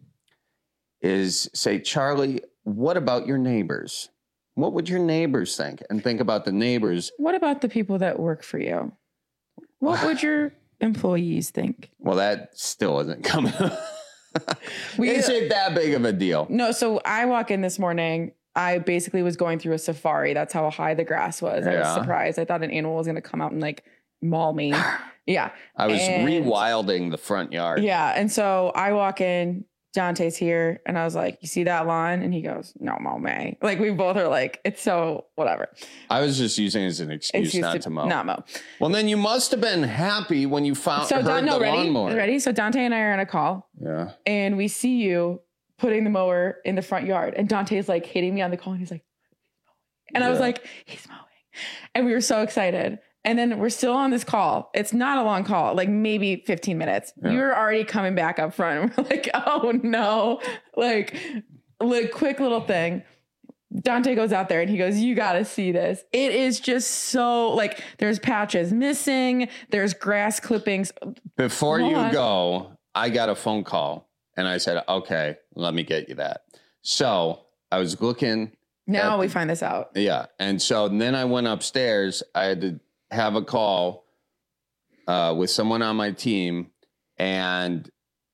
is say, Charlie, what about your neighbors? What would your neighbors think? And think about the neighbors. What about the people that work for you? What would your employees think? Well, that still isn't coming up. Is it that big of a deal? No, so I walk in this morning. I basically was going through a safari. That's how high the grass was. I Yeah. was surprised. I thought an animal was going to come out and like maul me. Yeah. I was And- rewilding the front yard. Yeah. And so I walk in, Dante's here, and I was like, you see that lawn? And he goes, no, mow me. Like we both are like, it's so whatever. I was just using it as an excuse Excuse not to to mow. not mow. Well, then you must have been happy when you found So heard Don, no, the ready? lawnmower. Ready? So Dante and I are on a call. Yeah. And we see you putting the mower in the front yard. And Dante's like hitting me on the call and he's like, and I was Yeah. like, he's mowing. And we were so excited. And then we're still on this call. It's not a long call, like maybe fifteen minutes. Yeah. You're already coming back up front. And we're like, oh no. Like, like quick little thing. Dante goes out there and he goes, you got to see this. It is just so like there's patches missing. There's grass clippings. Before Hold you on. go, I got a phone call and I said, okay, let me get you that. So I was looking. Now at we the- find this out. Yeah. And so then I went upstairs. I had to have a call uh, with someone on my team. And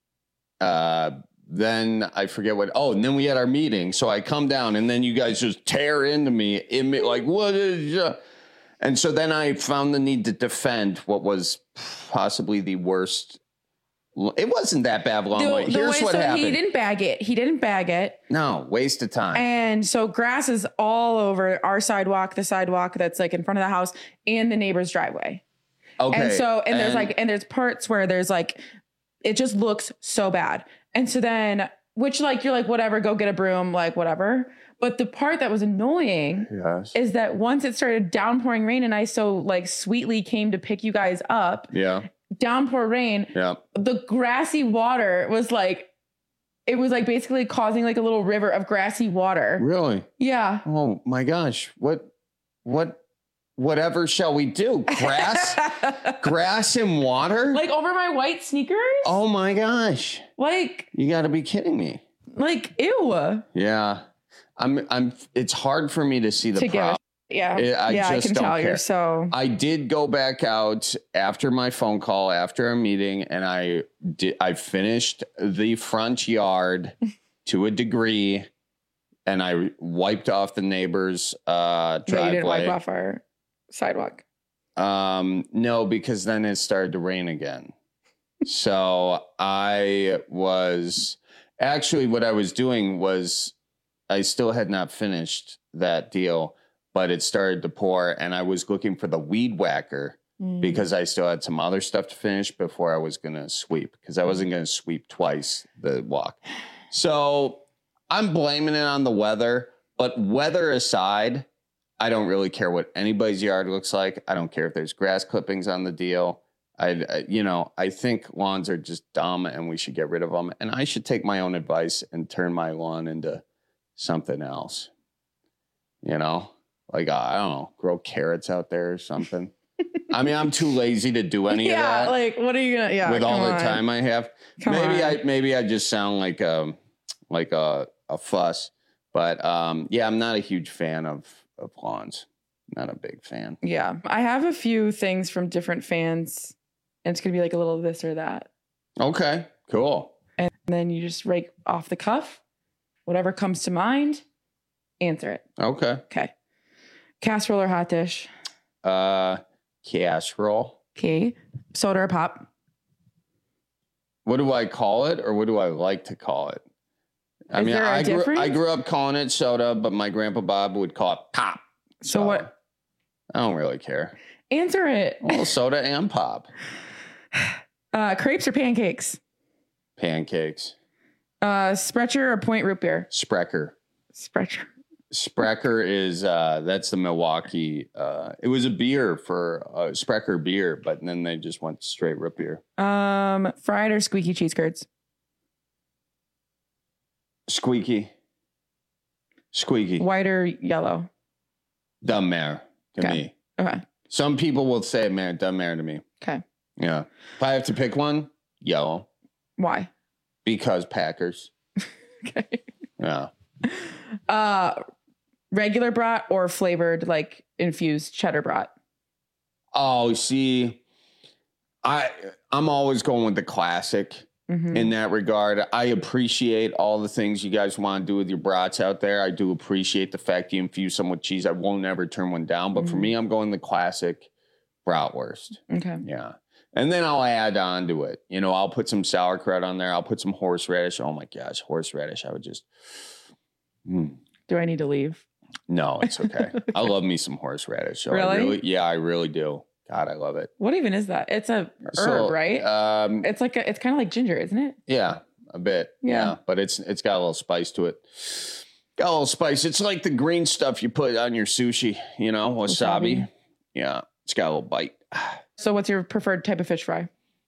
uh, then I forget what. Oh, and then we had our meeting. So I come down and then you guys just tear into me. In me like, what is. Uh? And so then I found the need to defend what was possibly the worst. It wasn't that bad long The- way. the Here's way- what so happened. He didn't bag it. He didn't bag it. No, waste of time. And so grass is all over our sidewalk, the sidewalk that's like in front of the house, and the neighbor's driveway. Okay. And so, and, there's and- like, and there's parts where there's like, it just looks so bad. And so then, which like, you're like, whatever, go get a broom, like whatever. But the part that was annoying Yes. is that once it started downpouring rain and I so like sweetly came to pick you guys up, Yeah. downpour rain, Yeah. the grassy water was like, it was like basically causing like a little river of grassy water. Really? Yeah. Oh my gosh. What, what, whatever shall we do? Grass, grass and water? Like over my white sneakers? Oh my gosh. Like, You got to be kidding me. like, ew. Yeah. I'm, I'm, it's hard for me to see the To give a problem. Yeah. I- I yeah, I just can don't tell care. you're so. I did go back out after my phone call, after a meeting, and I did. I finished the front yard to a degree, and I wiped off the neighbor's uh, Yeah, you didn't wipe driveway. off our sidewalk. Um, no, because then it started to rain again. So I was actually what I was doing was I still had not finished that deal, but it started to pour, and I was looking for the weed whacker Mm. because I still had some other stuff to finish before I was going to sweep, because I wasn't going to sweep twice the walk. So I'm blaming it on the weather, but weather aside, I don't really care what anybody's yard looks like. I don't care if there's grass clippings on the deal. I, I you know, I think lawns are just dumb and we should get rid of them. And I should take my own advice and turn my lawn into something else. You know, like, I don't know, grow carrots out there or something. I mean, I'm too lazy to do any yeah, of that. like, what are you gonna? Yeah, with all come the on. time I have. Come maybe on. I maybe I just sound like um like a a fuss, but um yeah, I'm not a huge fan of of lawns. Not a big fan. Yeah, I have a few things from different fans, and it's gonna be like a little this or that, Okay, cool. and then you just rake off the cuff, whatever comes to mind, answer it. Okay. Okay. Casserole or hot dish? Uh, casserole. Okay. Soda or pop? What do I call it, or what do I like to call it? I Is mean, there a I grew, difference? I grew up calling it soda, but my grandpa Bob would call it pop. So what? I don't really care. Answer it. Well, soda and pop. Uh, crepes or pancakes? Pancakes. Uh, Sprecher or Point root beer? Sprecher. Sprecher. Sprecher is uh that's the Milwaukee uh it was a beer for uh Sprecher beer, but then they just went straight root beer. Um, fried or squeaky cheese curds? Squeaky. Squeaky. White or yellow? Dumb mare to Okay. me. Okay. Some people will say mare, dumb mare to me. Okay. Yeah. If I have to pick one, yellow. Why? Because Packers. Okay. Yeah. Uh, regular brat or flavored like infused cheddar brat? Oh, see, I I'm always going with the classic. Mhm. In that regard, I appreciate all the things you guys want to do with your brats out there. I do appreciate the fact you infuse some with cheese. I won't ever turn one down. But for me, I'm going the classic bratwurst. Okay. Yeah. And then I'll add on to it. You know, I'll put some sauerkraut on there. I'll put some horseradish. Oh my gosh, horseradish. I would just. Mm. Do I need to leave? No, it's okay. I love me some horseradish. So I Really? really? Yeah, I really do. God, I love it. What even is that? It's a herb, So, right? Um, it's like a, it's kind of like ginger, isn't it? Yeah, a bit. Yeah. But it's it's got a little spice to it. Got a little spice. It's like the green stuff you put on your sushi, you know, wasabi. Wasabi. Yeah, it's got a little bite. So, what's your preferred type of fish fry?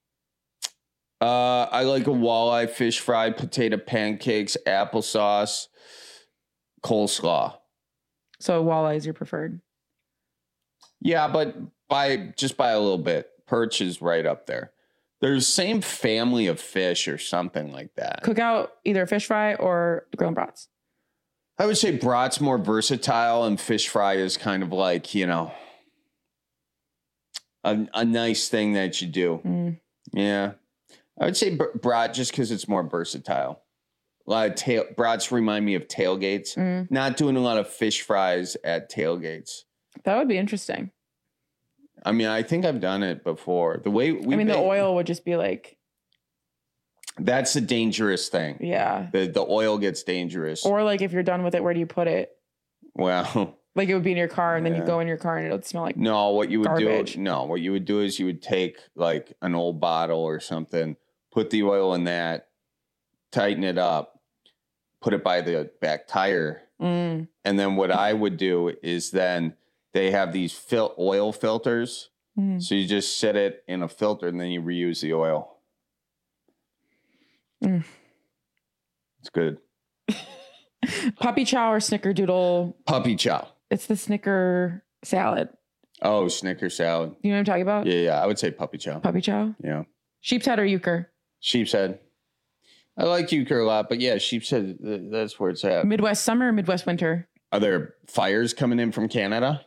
Uh, I like a walleye fish fry, potato pancakes, applesauce, coleslaw. So, walleye is your preferred. Yeah, but by just by a little bit. Perch is right up there. There's same family of fish or something like that. Cook out either fish fry or grilled brats. I would say brat's more versatile and fish fry is kind of like, you know, a, a nice thing that you do. Mm. Yeah. I would say br- brat just because it's more versatile. A lot of tail brats remind me of tailgates. Mm. Not doing a lot of fish fries at tailgates. That would be interesting. I mean, I think I've done it before. The way we I mean, the make- oil would just be like, that's a dangerous thing. yeah. The the oil gets dangerous. Or like if you're done with it, where do you put it? Well, Like it would be in your car, and then you Yeah. go in your car, and it would smell like no, what you would garbage. do no, what you would do is you would take like an old bottle or something, put the oil in that, tighten it up, put it by the back tire Mm. And then what I would do is then they have these fil- oil filters. Mm. So you just set it in a filter and then you reuse the oil. Mm. It's good. Puppy chow or snickerdoodle? Puppy chow. It's the Snicker salad. Oh, Snicker salad. You know what I'm talking about? Yeah, yeah. I would say puppy chow. Puppy chow? Yeah. Sheep's head or euchre? Sheep's head. I like euchre a lot, but yeah, sheep's head, that's where it's at. Midwest summer or Midwest winter? Are there fires coming in from Canada?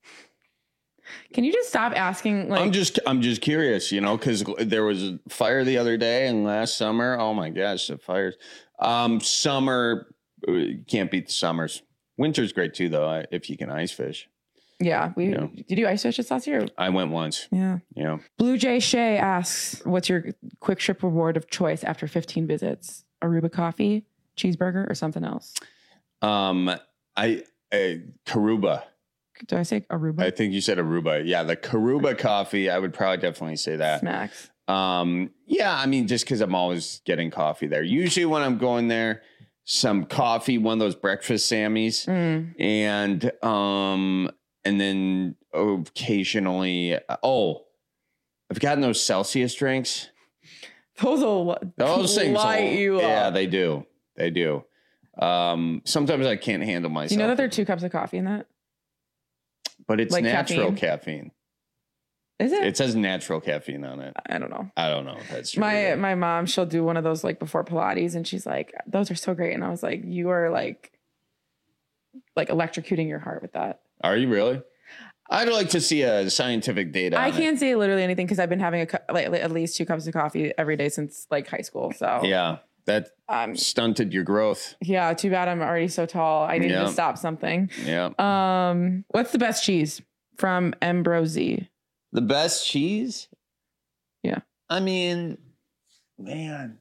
Can you just stop asking? Like, I'm just, I'm just curious, you know, because there was a fire the other day and last summer. Oh my gosh, the fires. Um, summer, you can't beat the summers. Winter's great too, though, if you can ice fish. Yeah, we You know. did you ice fish this last year? I went once. Yeah. Yeah. Blue Jay Shay asks, "What's your quick trip reward of choice after fifteen visits? Aruba coffee, cheeseburger, or something else?" Um, I, I Karuba. Did I say Aruba? I think you said Aruba. Yeah, the Karuba coffee. I would probably definitely say that. Smacks. Um, yeah, I mean, just because I'm always getting coffee there. Usually when I'm going there, some coffee, one of those breakfast Sammys, Mm. and um, and then occasionally, oh, I've gotten those Celsius drinks. Those will Those things, light will- you up. yeah, they do, they do. Um, sometimes I can't handle myself. Do you know that there are two cups of coffee in that? But it's Like natural caffeine? caffeine. Is it? It says natural caffeine on it. I don't know. I don't know if that's true. My my mom, she'll do one of those like before Pilates, and she's like, "Those are so great." And I was like, "You are like, like electrocuting your heart with that." Are you really? I'd like to see a scientific data. I on can't say literally anything because I've been having a cu- like at least two cups of coffee every day since like high school. So it. Yeah, that Um, stunted your growth. yeah, too bad I'm already so tall. I need Yeah. to stop something. Yeah. Um, what's the best cheese from Ambrosie? The best cheese? Yeah. I mean, man.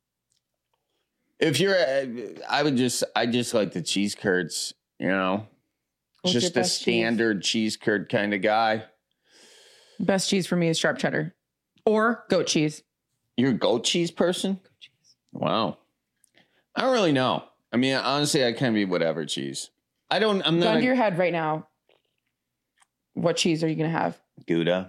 If you're, uh, I would just, I just like the cheese curds, you know, What's your just a best cheese? standard cheese curd kind of guy. Best cheese for me is sharp cheddar or goat cheese. You're a goat cheese person? Goat cheese. Wow. I don't really know. I mean, honestly, I can be whatever cheese. I don't, I'm not Gun a to your head right now. What cheese are you going to have? Gouda.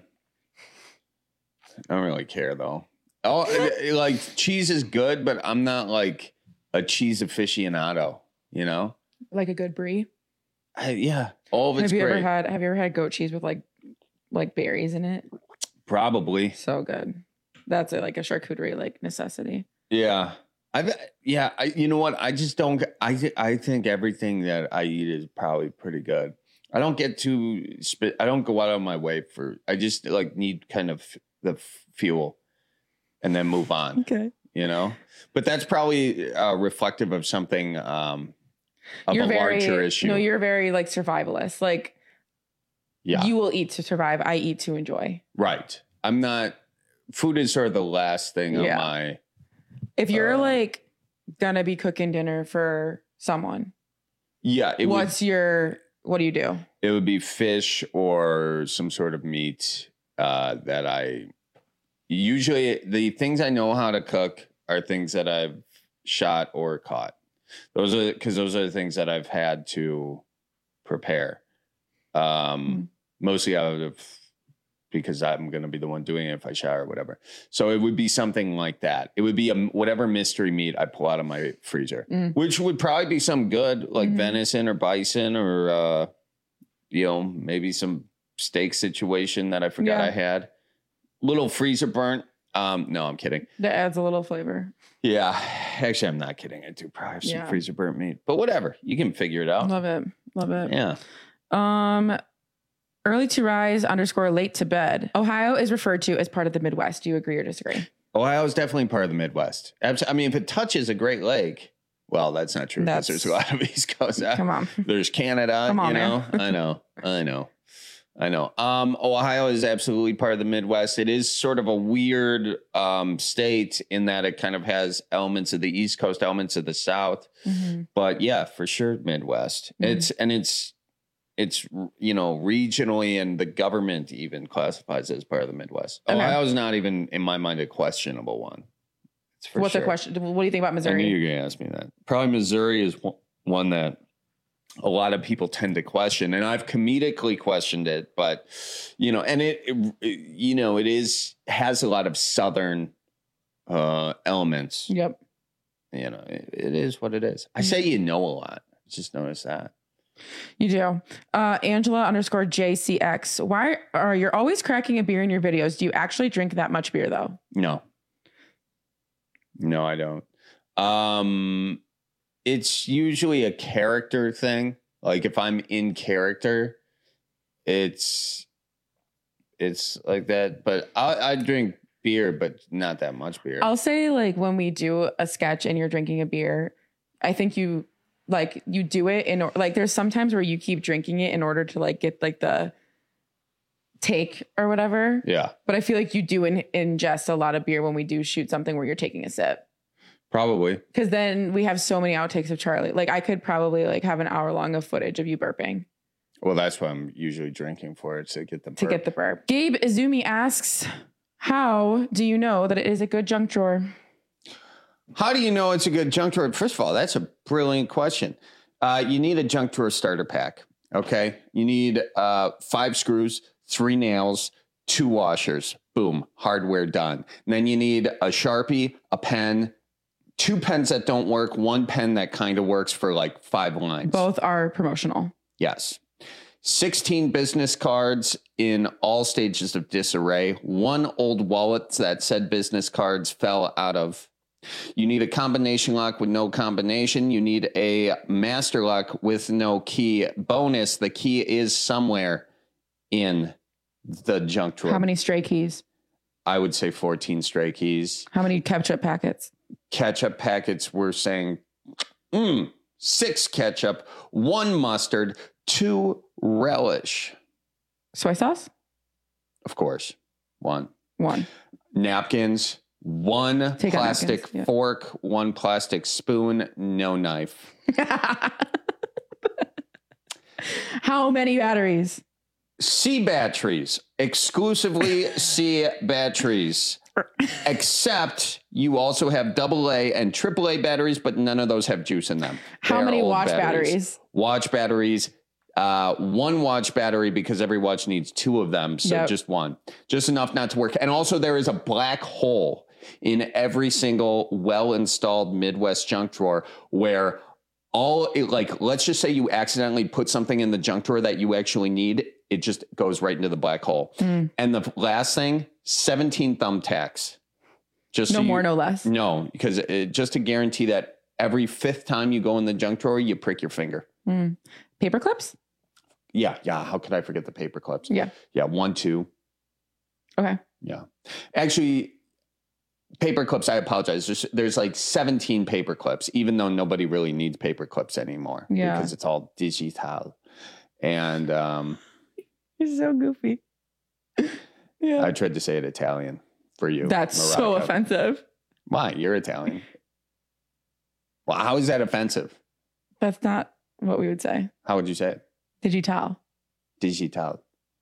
I don't really care though. Oh, it- it- like cheese is good, but I'm not like a cheese aficionado, you know? Like a good brie? I, yeah, all of it's have you great. ever had have you ever had goat cheese with like like berries in it? Probably. So good. That's a, like a charcuterie like necessity. Yeah. I yeah, I you know what? I just don't I thi- I think everything that I eat is probably pretty good. I don't get too sp- I don't go out of my way for I just like need kind of the f- fuel and then move on. Okay. You know? But that's probably uh, reflective of something um of you're a very larger issue. no, you're very like survivalist. Like Yeah. you will eat to survive. I eat to enjoy. Right. I'm not food is sort of the last thing Yeah. on my If you're Uh, like gonna be cooking dinner for someone, yeah, it would what's your what do you do? it would be fish or some sort of meat uh, that I usually the things I know how to cook are things that I've shot or caught. Those are because those are the things that I've had to prepare. Um, mostly out of because I'm going to be the one doing it if I shot or whatever. So it would be something like that. It would be a, whatever mystery meat I pull out of my freezer, Mm. which would probably be some good like Mhm. venison or bison or uh, you know maybe some steak situation that I forgot Yeah. I had. Little freezer burnt. Um, no, I'm kidding. That adds a little flavor. Yeah, actually, I'm not kidding. I do probably have some Yeah. freezer burnt meat, but whatever. You can figure it out. Love it. Love it. Yeah. Um, early to rise underscore late to bed. Ohio is referred to as part of the Midwest. Do you agree or disagree? Ohio is definitely part of the Midwest. Abs- I mean, if it touches a Great Lake, well, that's not true because That's- there's a lot of East Coast. Come on. There's Canada, Come on, you know. man. I know, I know, I know. Um, Ohio is absolutely part of the Midwest. It is sort of a weird um, state in that it kind of has elements of the East Coast, elements of the South. Mm-hmm. But yeah, for sure, Midwest. Mhm. It's and it's it's you know regionally, and the government even classifies it as part of the Midwest. Okay. Ohio is not even in my mind a questionable one. For What's the sure. question? What do you think about I knew Missouri? you were going to ask me that. Probably Missouri is one- one that a lot of people tend to question, and I've comedically questioned it, but you know, and it, it you know, it is has a lot of Southern uh, elements. Yep. You know, it, it is what it is. I say you know a lot. Just notice that. You do. Uh, Angela underscore J C X. Why are you always cracking a beer in your videos? Do you actually drink that much beer though? No. No, I don't. Um, it's usually a character thing. Like if I'm in character, it's it's like that. But I, I drink beer, but not that much beer. I'll say like when we do a sketch and you're drinking a beer, I think you like you do it in like there's sometimes where you keep drinking it in order to like get like the take or whatever. Yeah. But I feel like you do in, ingest a lot of beer when we do shoot something where you're taking a sip. Probably. Because then we have so many outtakes of Charlie. Like I could probably like have an hour long of footage of you burping. Well, that's what I'm usually drinking for, to get the burp. To get the burp. Gabe Izumi asks, how do you know that it is a good junk drawer? How do you know it's a good junk drawer? First of all, that's a brilliant question. Uh, you need a junk drawer starter pack. Okay. You need uh, five screws, three nails, two washers. Boom. Hardware done. And then you need a Sharpie, a pen, two pens that don't work, one pen that kind of works for like five lines. Both are promotional. Yes. sixteen business cards in all stages of disarray. One old wallet that said business cards fell out of. You need a combination lock with no combination. You need a master lock with no key. Bonus, the key is somewhere in the junk drawer. How many stray keys? I would say fourteen stray keys. How many ketchup packets? Ketchup packets, we're saying mm, six ketchup, one mustard, two relish. Soy sauce? Of course. One. One. Napkins, one Take plastic napkins, yeah. fork, one plastic spoon, no knife. How many batteries? C batteries, exclusively C batteries. Except you also have double A and triple A batteries, but none of those have juice in them. How They're many old watch batteries? Watch batteries, uh, one watch battery because every watch needs two of them. So Yep. just one, just enough not to work. And also there is a black hole in every single well-installed Midwest junk drawer where all it, like, let's just say you accidentally put something in the junk drawer that you actually need. It just goes right into the black hole. Mm. And the last thing, seventeen thumbtacks. Just No so you- more, no less. No, because it, just to guarantee that every fifth time you go in the junk drawer, you prick your finger. Mm. Paper clips? Yeah, yeah. How could I forget the paper clips? Yeah. Yeah, one, two. Okay. Yeah. Actually, paper clips, I apologize. There's, there's like seventeen paper clips, even though nobody really needs paper clips anymore. Yeah. Because it's all digital. And um, You're so goofy. Yeah. I tried to say it Italian for you. That's so Morocco. offensive. Why? You're Italian. Well, how is that offensive? That's not what we would say. How would you say it? Did you tell? Digital.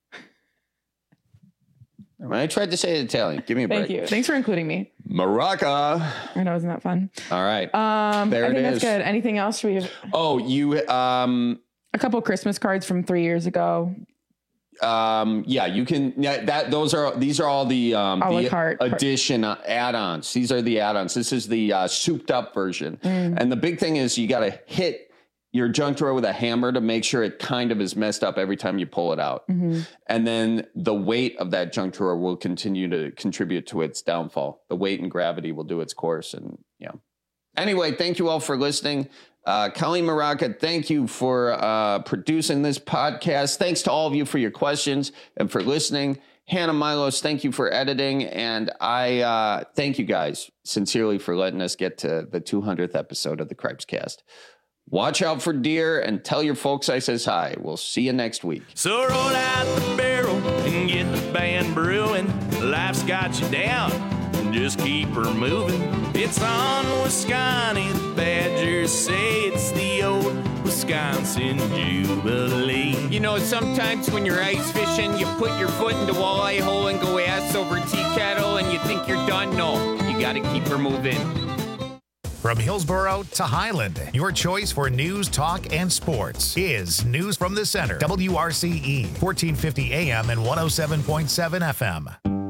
When I tried to say it Italian, give me a break. Thank you. Thanks for including me. Maraca. I know, isn't that fun? All right. Um, There I think it that's is. good. Anything else? Should we have Oh, you um a couple Christmas cards from three years ago? um yeah, you can yeah, that those are these are all the um A la the carte. addition uh, add-ons. These are the add-ons. This is the uh, souped up version. Mm. And the big thing is you got to hit your junk drawer with a hammer to make sure it kind of is messed up every time you pull it out. Mm-hmm. And then the weight of that junk drawer will continue to contribute to its downfall. The weight and gravity will do its course. And yeah. Anyway, thank you all for listening. Uh, Colleen Maraca, thank you for uh, producing this podcast. Thanks to all of you for your questions and for listening. Hannah Milos, thank you for editing. And I uh, thank you guys sincerely for letting us get to the two hundredth episode of the Cripes Cast. Watch out for deer and tell your folks I says hi. We'll see you next week. So roll out the barrel and get the band brewing. Life's got you down, just keep her moving. It's on Wisconsin, the Badgers say it's the old Wisconsin Jubilee. You know, sometimes when you're ice fishing, you put your foot in the walleye hole and go ass over tea kettle and you think you're done. No, you gotta keep her moving. From Hillsboro to Highland, your choice for news, talk, and sports is News from the Center. W R C E, fourteen fifty A M and one oh seven point seven F M.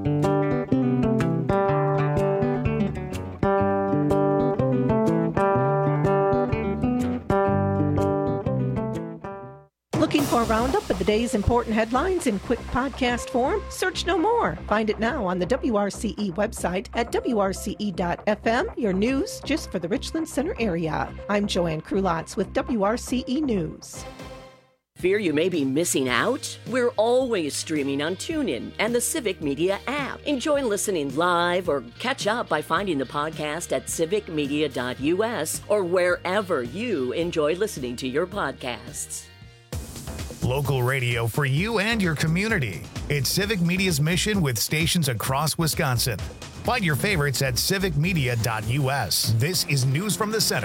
Looking for a roundup of the day's important headlines in quick podcast form? Search no more. Find it now on the W R C E website at W R C E dot F M, your news just for the Richland Center area. I'm Joanne Krulotz with W R C E News. Fear you may be missing out? We're always streaming on TuneIn and the Civic Media app. Enjoy listening live or catch up by finding the podcast at civic media dot U S or wherever you enjoy listening to your podcasts. Local radio for you and your community. It's Civic Media's mission with stations across Wisconsin. Find your favorites at civic media dot U S. This is News from the Center.